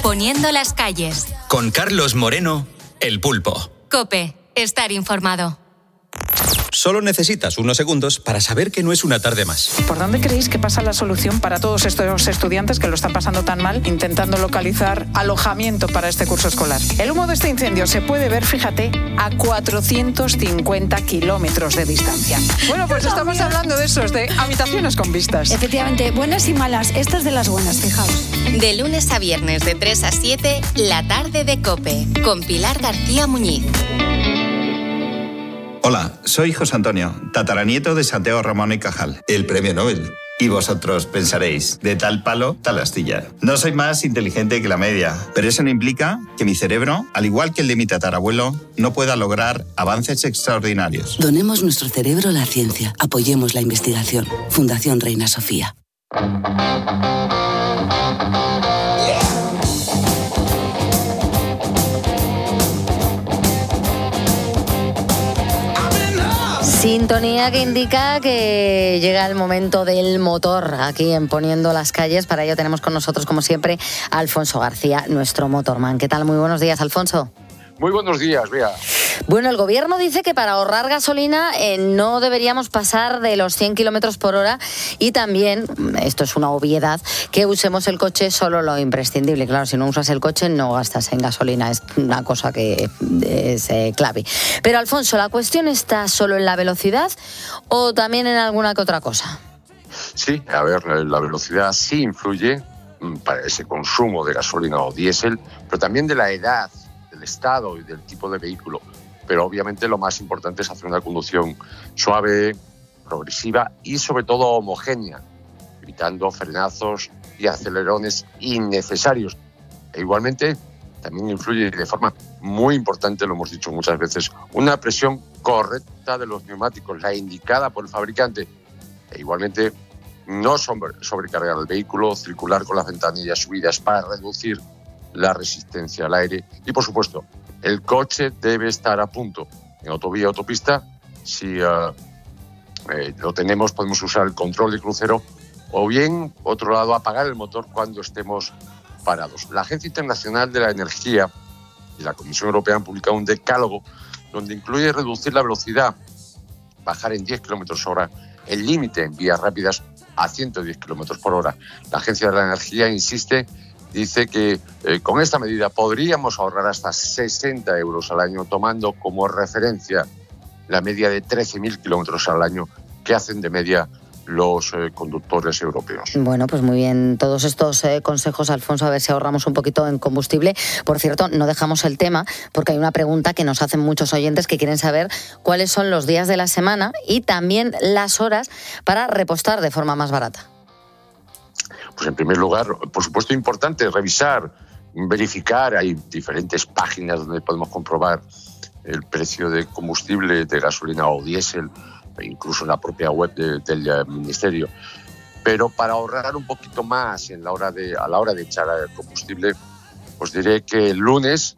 Poniendo las calles. Con Carlos Moreno, El Pulpo. COPE. Estar informado. Solo necesitas unos segundos para saber que no es una tarde más. ¿Por dónde creéis que pasa la solución para todos estos estudiantes que lo están pasando tan mal, intentando localizar alojamiento para este curso escolar? El humo de este incendio se puede ver, fíjate, a 450 kilómetros de distancia. Bueno, pues estamos hablando de esos, de habitaciones con vistas. Efectivamente, buenas y malas. Esta es de las buenas, fijaos. De lunes a viernes de 3 a 7, la tarde de COPE, con Pilar García Muñiz. Hola, soy José Antonio, tataranieto de Santiago Ramón y Cajal, el premio Nobel. Y vosotros pensaréis, de tal palo, tal astilla. No soy más inteligente que la media, pero eso no implica que mi cerebro, al igual que el de mi tatarabuelo, no pueda lograr avances extraordinarios. Donemos nuestro cerebro a la ciencia. Apoyemos la investigación. Fundación Reina Sofía. Sintonía que indica que llega el momento del motor aquí en Poniendo las Calles. Para ello tenemos con nosotros, como siempre, a Alfonso García, nuestro motorman. ¿Qué tal? Muy buenos días, Alfonso. Muy buenos días, Bea. Bueno, el gobierno dice que para ahorrar gasolina no deberíamos pasar de los 100 kilómetros por hora y también, esto es una obviedad, que usemos el coche solo lo imprescindible. Claro, si no usas el coche no gastas en gasolina, es una cosa que es clave. Pero, Alfonso, ¿la cuestión está solo en la velocidad o también en alguna que otra cosa? Sí, a ver, la velocidad sí influye para ese consumo de gasolina o diésel, pero también de la edad, del estado y del tipo de vehículo. Pero obviamente lo más importante es hacer una conducción suave, progresiva y sobre todo homogénea, evitando frenazos y acelerones innecesarios. E igualmente también influye de forma muy importante, lo hemos dicho muchas veces, una presión correcta de los neumáticos, la indicada por el fabricante. E igualmente no sobrecargar el vehículo, circular con las ventanillas subidas para reducir la resistencia al aire y, por supuesto, el coche debe estar a punto. En autovía, autopista, si lo tenemos, podemos usar el control de crucero o bien, por otro lado, apagar el motor cuando estemos parados. La Agencia Internacional de la Energía y la Comisión Europea han publicado un decálogo donde incluye reducir la velocidad, bajar en 10 km/h, el límite en vías rápidas a 110 km/h. La Agencia de la Energía dice que con esta medida podríamos ahorrar hasta 60 euros al año, tomando como referencia la media de 13.000 kilómetros al año que hacen de media los conductores europeos. Bueno, pues muy bien todos estos consejos, Alfonso, a ver si ahorramos un poquito en combustible. Por cierto, no dejamos el tema porque hay una pregunta que nos hacen muchos oyentes que quieren saber cuáles son los días de la semana y también las horas para repostar de forma más barata. Pues en primer lugar, por supuesto, importante revisar, verificar. Hay diferentes páginas donde podemos comprobar el precio de combustible, de gasolina o diésel, incluso en la propia web del Ministerio. Pero para ahorrar un poquito más a la hora de echar combustible, os diré que el lunes,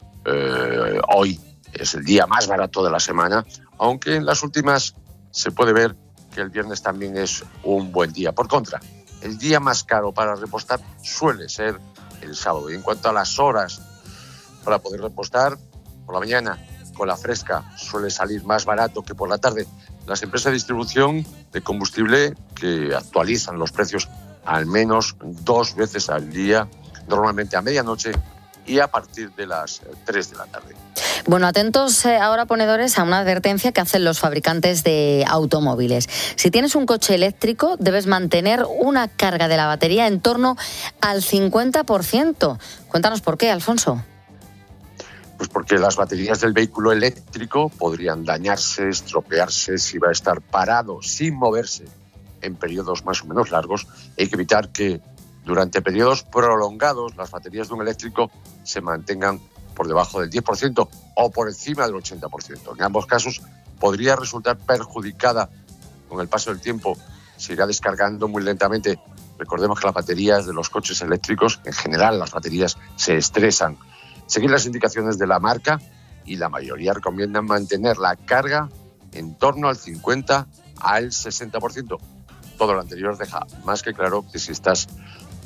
hoy, es el día más barato de la semana, aunque en las últimas se puede ver que el viernes también es un buen día. Por contra, el día más caro para repostar suele ser el sábado. Y en cuanto a las horas para poder repostar, por la mañana con la fresca suele salir más barato que por la tarde. Las empresas de distribución de combustible que actualizan los precios al menos 2 veces al día, normalmente a medianoche y a partir de las 3 de la tarde. Bueno, atentos ahora, ponedores, a una advertencia que hacen los fabricantes de automóviles. Si tienes un coche eléctrico, debes mantener una carga de la batería en torno al 50%. Cuéntanos por qué, Alfonso. Pues porque las baterías del vehículo eléctrico podrían dañarse, estropearse si va a estar parado, sin moverse, en periodos más o menos largos. Hay que evitar que durante periodos prolongados las baterías de un eléctrico se mantengan por debajo del 10% o por encima del 80%. En ambos casos podría resultar perjudicada con el paso del tiempo, se irá descargando muy lentamente. Recordemos que las baterías de los coches eléctricos, en general las baterías se estresan. Seguir las indicaciones de la marca y la mayoría recomiendan mantener la carga en torno al 50 al 60%. Todo lo anterior deja más que claro que si estás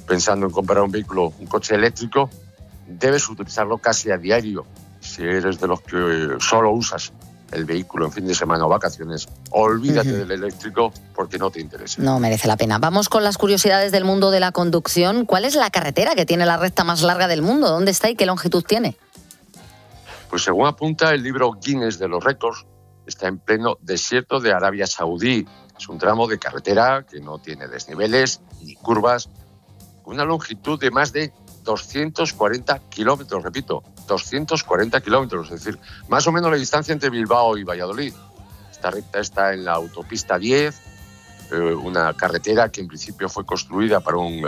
pensando en comprar un vehículo, un coche eléctrico, debes utilizarlo casi a diario. Si eres de los que solo usas el vehículo en fin de semana o vacaciones, olvídate del eléctrico porque no te interesa. No merece la pena. Vamos con las curiosidades del mundo de la conducción. ¿Cuál es la carretera que tiene la recta más larga del mundo? ¿Dónde está y qué longitud tiene? Pues según apunta el libro Guinness de los récords, está en pleno desierto de Arabia Saudí. Es un tramo de carretera que no tiene desniveles ni curvas, con una longitud de más de 240 kilómetros, repito, 240 kilómetros, es decir, más o menos la distancia entre Bilbao y Valladolid. Esta recta está en la autopista 10, una carretera que en principio fue construida para un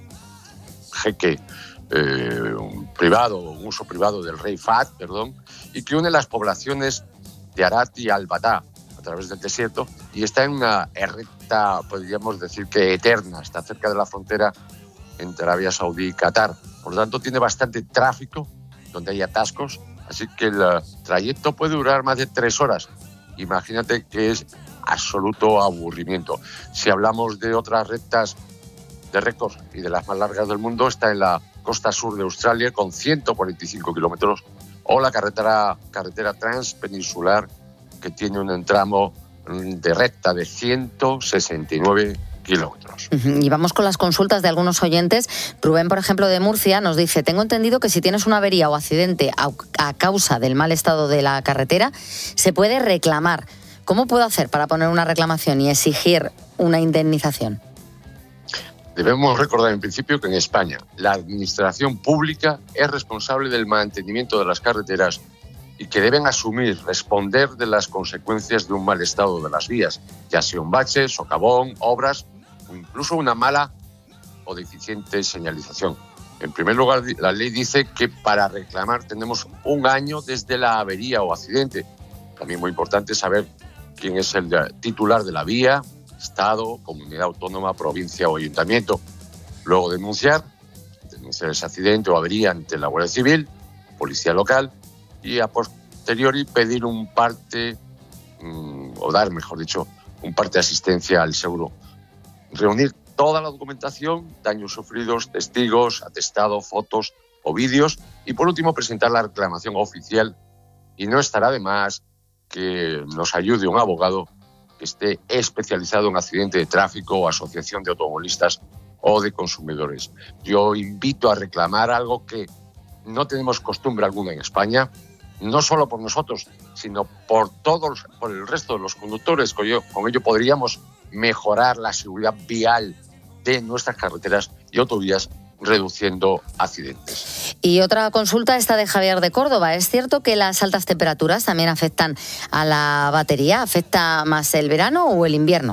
jeque privado, un uso privado del rey Fahd, y que une las poblaciones de Arat y Al-Batá a través del desierto, y está en una recta, podríamos decir que eterna, está cerca de la frontera entre Arabia Saudí y Qatar. Por lo tanto, tiene bastante tráfico, donde hay atascos, así que el trayecto puede durar más de 3 horas. Imagínate que es absoluto aburrimiento. Si hablamos de otras rectas de récord y de las más largas del mundo, está en la costa sur de Australia con 145 kilómetros, o la carretera transpeninsular, que tiene un tramo de recta de 169 kilómetros. Y vamos con las consultas de algunos oyentes. Rubén, por ejemplo, de Murcia, nos dice: tengo entendido que si tienes una avería o accidente a causa del mal estado de la carretera, se puede reclamar. ¿Cómo puedo hacer para poner una reclamación y exigir una indemnización? Debemos recordar en principio que en España la administración pública es responsable del mantenimiento de las carreteras y que deben responder de las consecuencias de un mal estado de las vías, ya sea un bache, socavón, obras o incluso una mala o deficiente señalización. En primer lugar, la ley dice que para reclamar tenemos 1 año desde la avería o accidente. También muy importante saber quién es el titular de la vía, Estado, comunidad autónoma, provincia o ayuntamiento. Luego denunciar ese accidente o avería ante la Guardia Civil, policía local, y a posteriori pedir un parte, o dar, mejor dicho, un parte de asistencia al seguro. Reunir toda la documentación, daños sufridos, testigos, atestado, fotos o vídeos, y por último presentar la reclamación oficial. Y no estará de más que nos ayude un abogado que esté especializado en accidente de tráfico o asociación de automovilistas o de consumidores. Yo invito a reclamar algo que no tenemos costumbre alguna en España, no solo por nosotros, sino por el resto de los conductores. Con ello podríamos mejorar la seguridad vial de nuestras carreteras y autovías, reduciendo accidentes. Y otra consulta, esta de Javier de Córdoba. ¿Es cierto que las altas temperaturas también afectan a la batería? ¿Afecta más el verano o el invierno?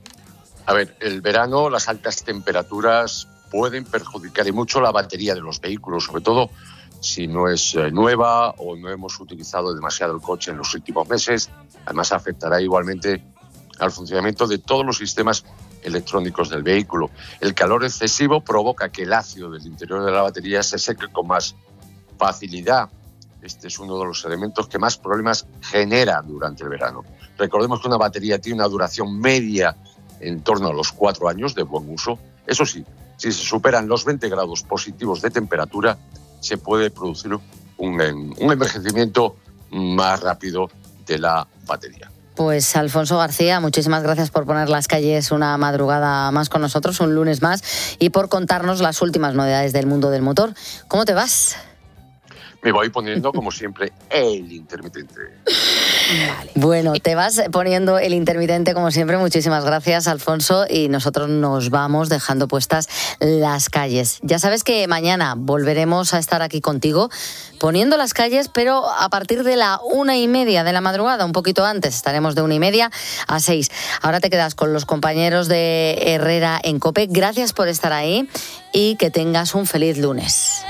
A ver, el verano, las altas temperaturas pueden perjudicar y mucho la batería de los vehículos, sobre todo si no es nueva o no hemos utilizado demasiado el coche en los últimos meses. Además, afectará igualmente al funcionamiento de todos los sistemas electrónicos del vehículo. El calor excesivo provoca que el ácido del interior de la batería se seque con más facilidad. Este es uno de los elementos que más problemas genera durante el verano. Recordemos que una batería tiene una duración media en torno a los 4 años de buen uso. Eso sí, si se superan los 20 grados positivos de temperatura, se puede producir un envejecimiento más rápido de la batería. Pues Alfonso García, muchísimas gracias por poner las calles una madrugada más con nosotros, un lunes más, y por contarnos las últimas novedades del mundo del motor. ¿Cómo te vas? Me voy poniendo, como siempre, el intermitente. Vale. Bueno, te vas poniendo el intermitente, como siempre. Muchísimas gracias, Alfonso, y nosotros nos vamos dejando puestas las calles. Ya sabes que mañana volveremos a estar aquí contigo poniendo las calles, pero a partir de la 1:30 de la madrugada, un poquito antes. Estaremos de 1:30 a 6. Ahora te quedas con los compañeros de Herrera en COPE. Gracias por estar ahí y que tengas un feliz lunes.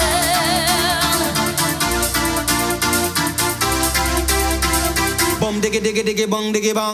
De diggy diggy diggy bong diggy bong.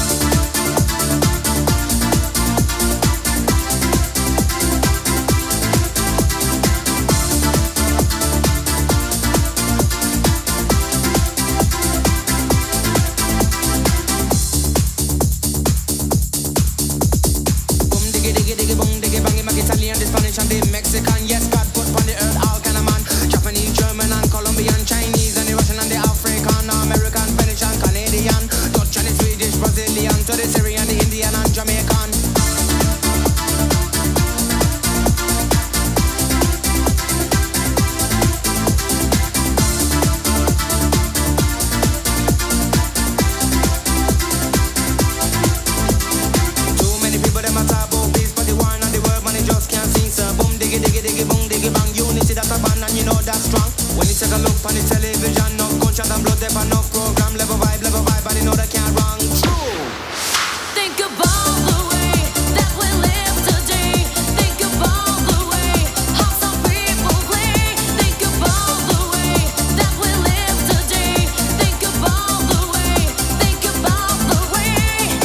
Italian, the Spanish and the Mexican. Yes, God put on the earth all kind of man. Japanese, German and Colombian, Chinese and the Russian and the African, American, Venetian, Canadian, Dutch and the Swedish, Brazilian, to the Syrian, the Indian and Jamaican. Too many people them a talk about peace, but the war and the world, man, it just can't sing. So boom, diggy, diggy, diggy, boom, diggy, bang. Unity that's a band and you know that's strong. When you take a look on the television, no gunshot and blood, there no program. Level vibe, but you know they can't wrong. True. Think about the way that we live today. Think about the way how some people play. Think about the way that we live today. Think about the way. Think about the way.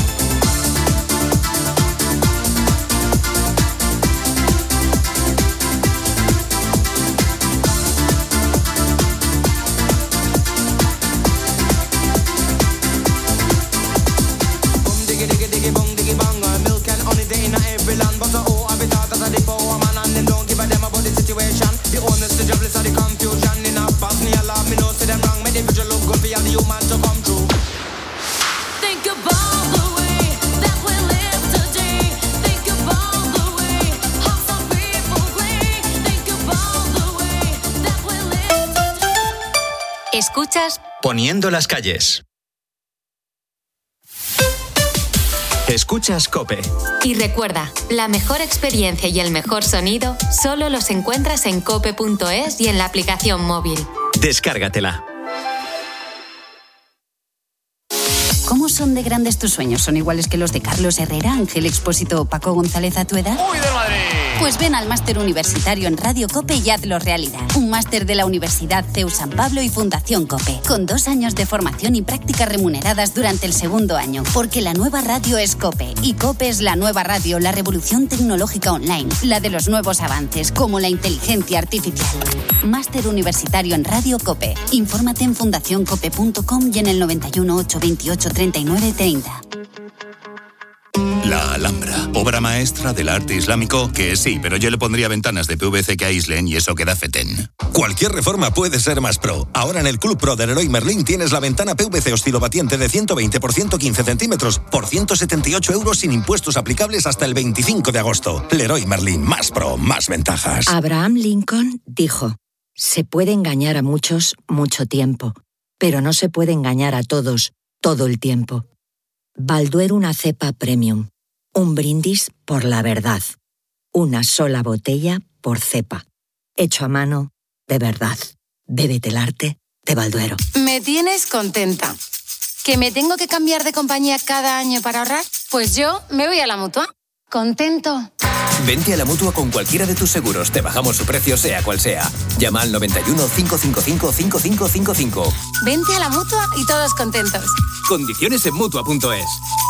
Diggy, diggy, diggy, bong, diggy, bang. Milk and honey, they in every land. But oh, I be taught that the power man and them don't give a damn about the situation. The honest, the jobless, and the confusion. In a pass me a laugh, me know see them wrong. Make the visual look good for all the human to come true. Think about the way that we live today. Think about the way how some people play. Think about the way that we live today. Escuchas Poniendo las calles. Escuchas COPE. y recuerda, la mejor experiencia y el mejor sonido solo los encuentras en cope.es y en la aplicación móvil. Descárgatela. ¿Cómo son de grandes tus sueños? ¿Son iguales que los de Carlos Herrera, Ángel Expósito o Paco González a tu edad? ¡Uy, del Madrid! Pues ven al Máster Universitario en Radio COPE y hazlo realidad. Un máster de la Universidad CEU San Pablo y Fundación COPE, con 2 años de formación y prácticas remuneradas durante el segundo año. Porque la nueva radio es COPE, y COPE es la nueva radio, la revolución tecnológica online, la de los nuevos avances, como la inteligencia artificial. Máster Universitario en Radio COPE. Infórmate en fundacioncope.com y en el 91 828 39 30. La Alhambra, obra maestra del arte islámico que sí, pero yo le pondría ventanas de PVC que aíslen y eso queda fetén. Cualquier reforma puede ser más pro. Ahora en el Club Pro de Leroy Merlin tienes la ventana PVC oscilobatiente de 120 por 115 centímetros por 178 euros sin impuestos aplicables hasta el 25 de agosto. Leroy Merlin, más pro, más ventajas. Abraham Lincoln dijo: se puede engañar a muchos mucho tiempo, pero no se puede engañar a todos todo el tiempo. Balduero, una cepa premium. Un brindis por la verdad. Una sola botella por cepa. Hecho a mano, de verdad. Bébete el arte de Balduero. Me tienes contenta. ¿Que me tengo que cambiar de compañía cada año para ahorrar? Pues yo me voy a la Mutua. ¿Contento? Vente a la Mutua con cualquiera de tus seguros. Te bajamos su precio, sea cual sea. Llama al 91 555 5555. Vente a la Mutua y todos contentos. Condiciones en Mutua.es.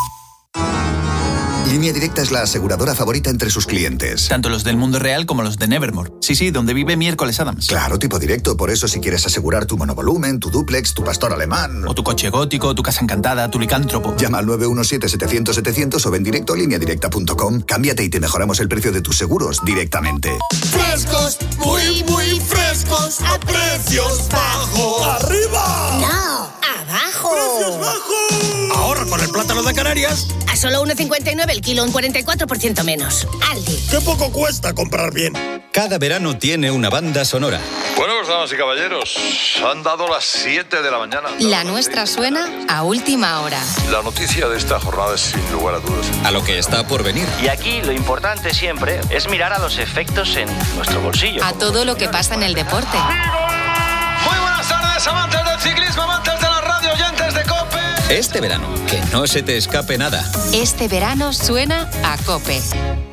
Línea Directa es la aseguradora favorita entre sus clientes. Tanto los del mundo real como los de Nevermore. Sí, donde vive Miércoles Adams. Claro, tipo directo. Por eso si quieres asegurar tu monovolumen, tu dúplex, tu pastor alemán... O tu coche gótico, tu casa encantada, tu licántropo. Llama al 917-700-700 o ven directo a lineadirecta.com. Cámbiate y te mejoramos el precio de tus seguros directamente. Frescos, muy, muy frescos, a precios bajos. ¡Arriba! No, abajo. ¡Precios bajos! Ahorra con el plátano de Canarias. A solo 1,59 el kilo, un 44% menos. Aldi. ¡Qué poco cuesta comprar bien! Cada verano tiene una banda sonora. Bueno, pues damas y caballeros, han dado las 7 de la mañana. La nuestra suena a última hora. La noticia de esta jornada es sin lugar a dudas. A lo que está por venir. Y aquí lo importante siempre es mirar a los efectos en nuestro bolsillo. A todo lo que pasa en el deporte. Muy buenas tardes, amantes del ciclismo, amantes de la radio, oyentes de COPE. Este verano, que no se te escape nada. Este verano suena a COPE.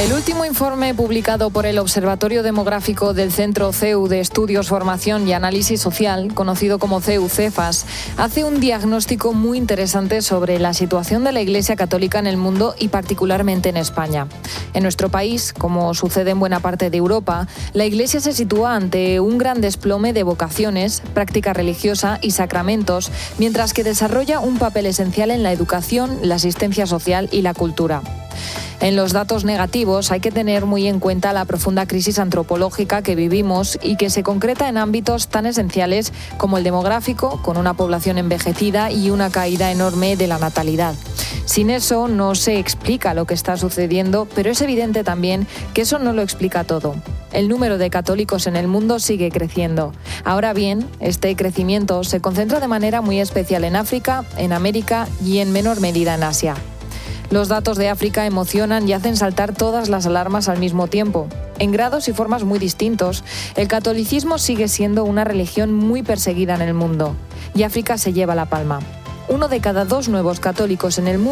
El último informe publicado por el Observatorio Demográfico del Centro CEU de Estudios, Formación y Análisis Social, conocido como CEU-CEFAS, hace un diagnóstico muy interesante sobre la situación de la Iglesia Católica en el mundo y particularmente en España. En nuestro país, como sucede en buena parte de Europa, la Iglesia se sitúa ante un gran desplome de vocaciones, práctica religiosa y sacramentos, mientras que desarrolla un papel esencial en la educación, la asistencia social y la cultura. En los datos negativos hay que tener muy en cuenta la profunda crisis antropológica que vivimos y que se concreta en ámbitos tan esenciales como el demográfico, con una población envejecida y una caída enorme de la natalidad. Sin eso no se explica lo que está sucediendo, pero es evidente también que eso no lo explica todo. El número de católicos en el mundo sigue creciendo. Ahora bien, este crecimiento se concentra de manera muy especial en África, en América y en menor medida en Asia. Los datos de África emocionan y hacen saltar todas las alarmas al mismo tiempo. En grados y formas muy distintos, el catolicismo sigue siendo una religión muy perseguida en el mundo, y África se lleva la palma. 1 de cada 2 nuevos católicos en el mundo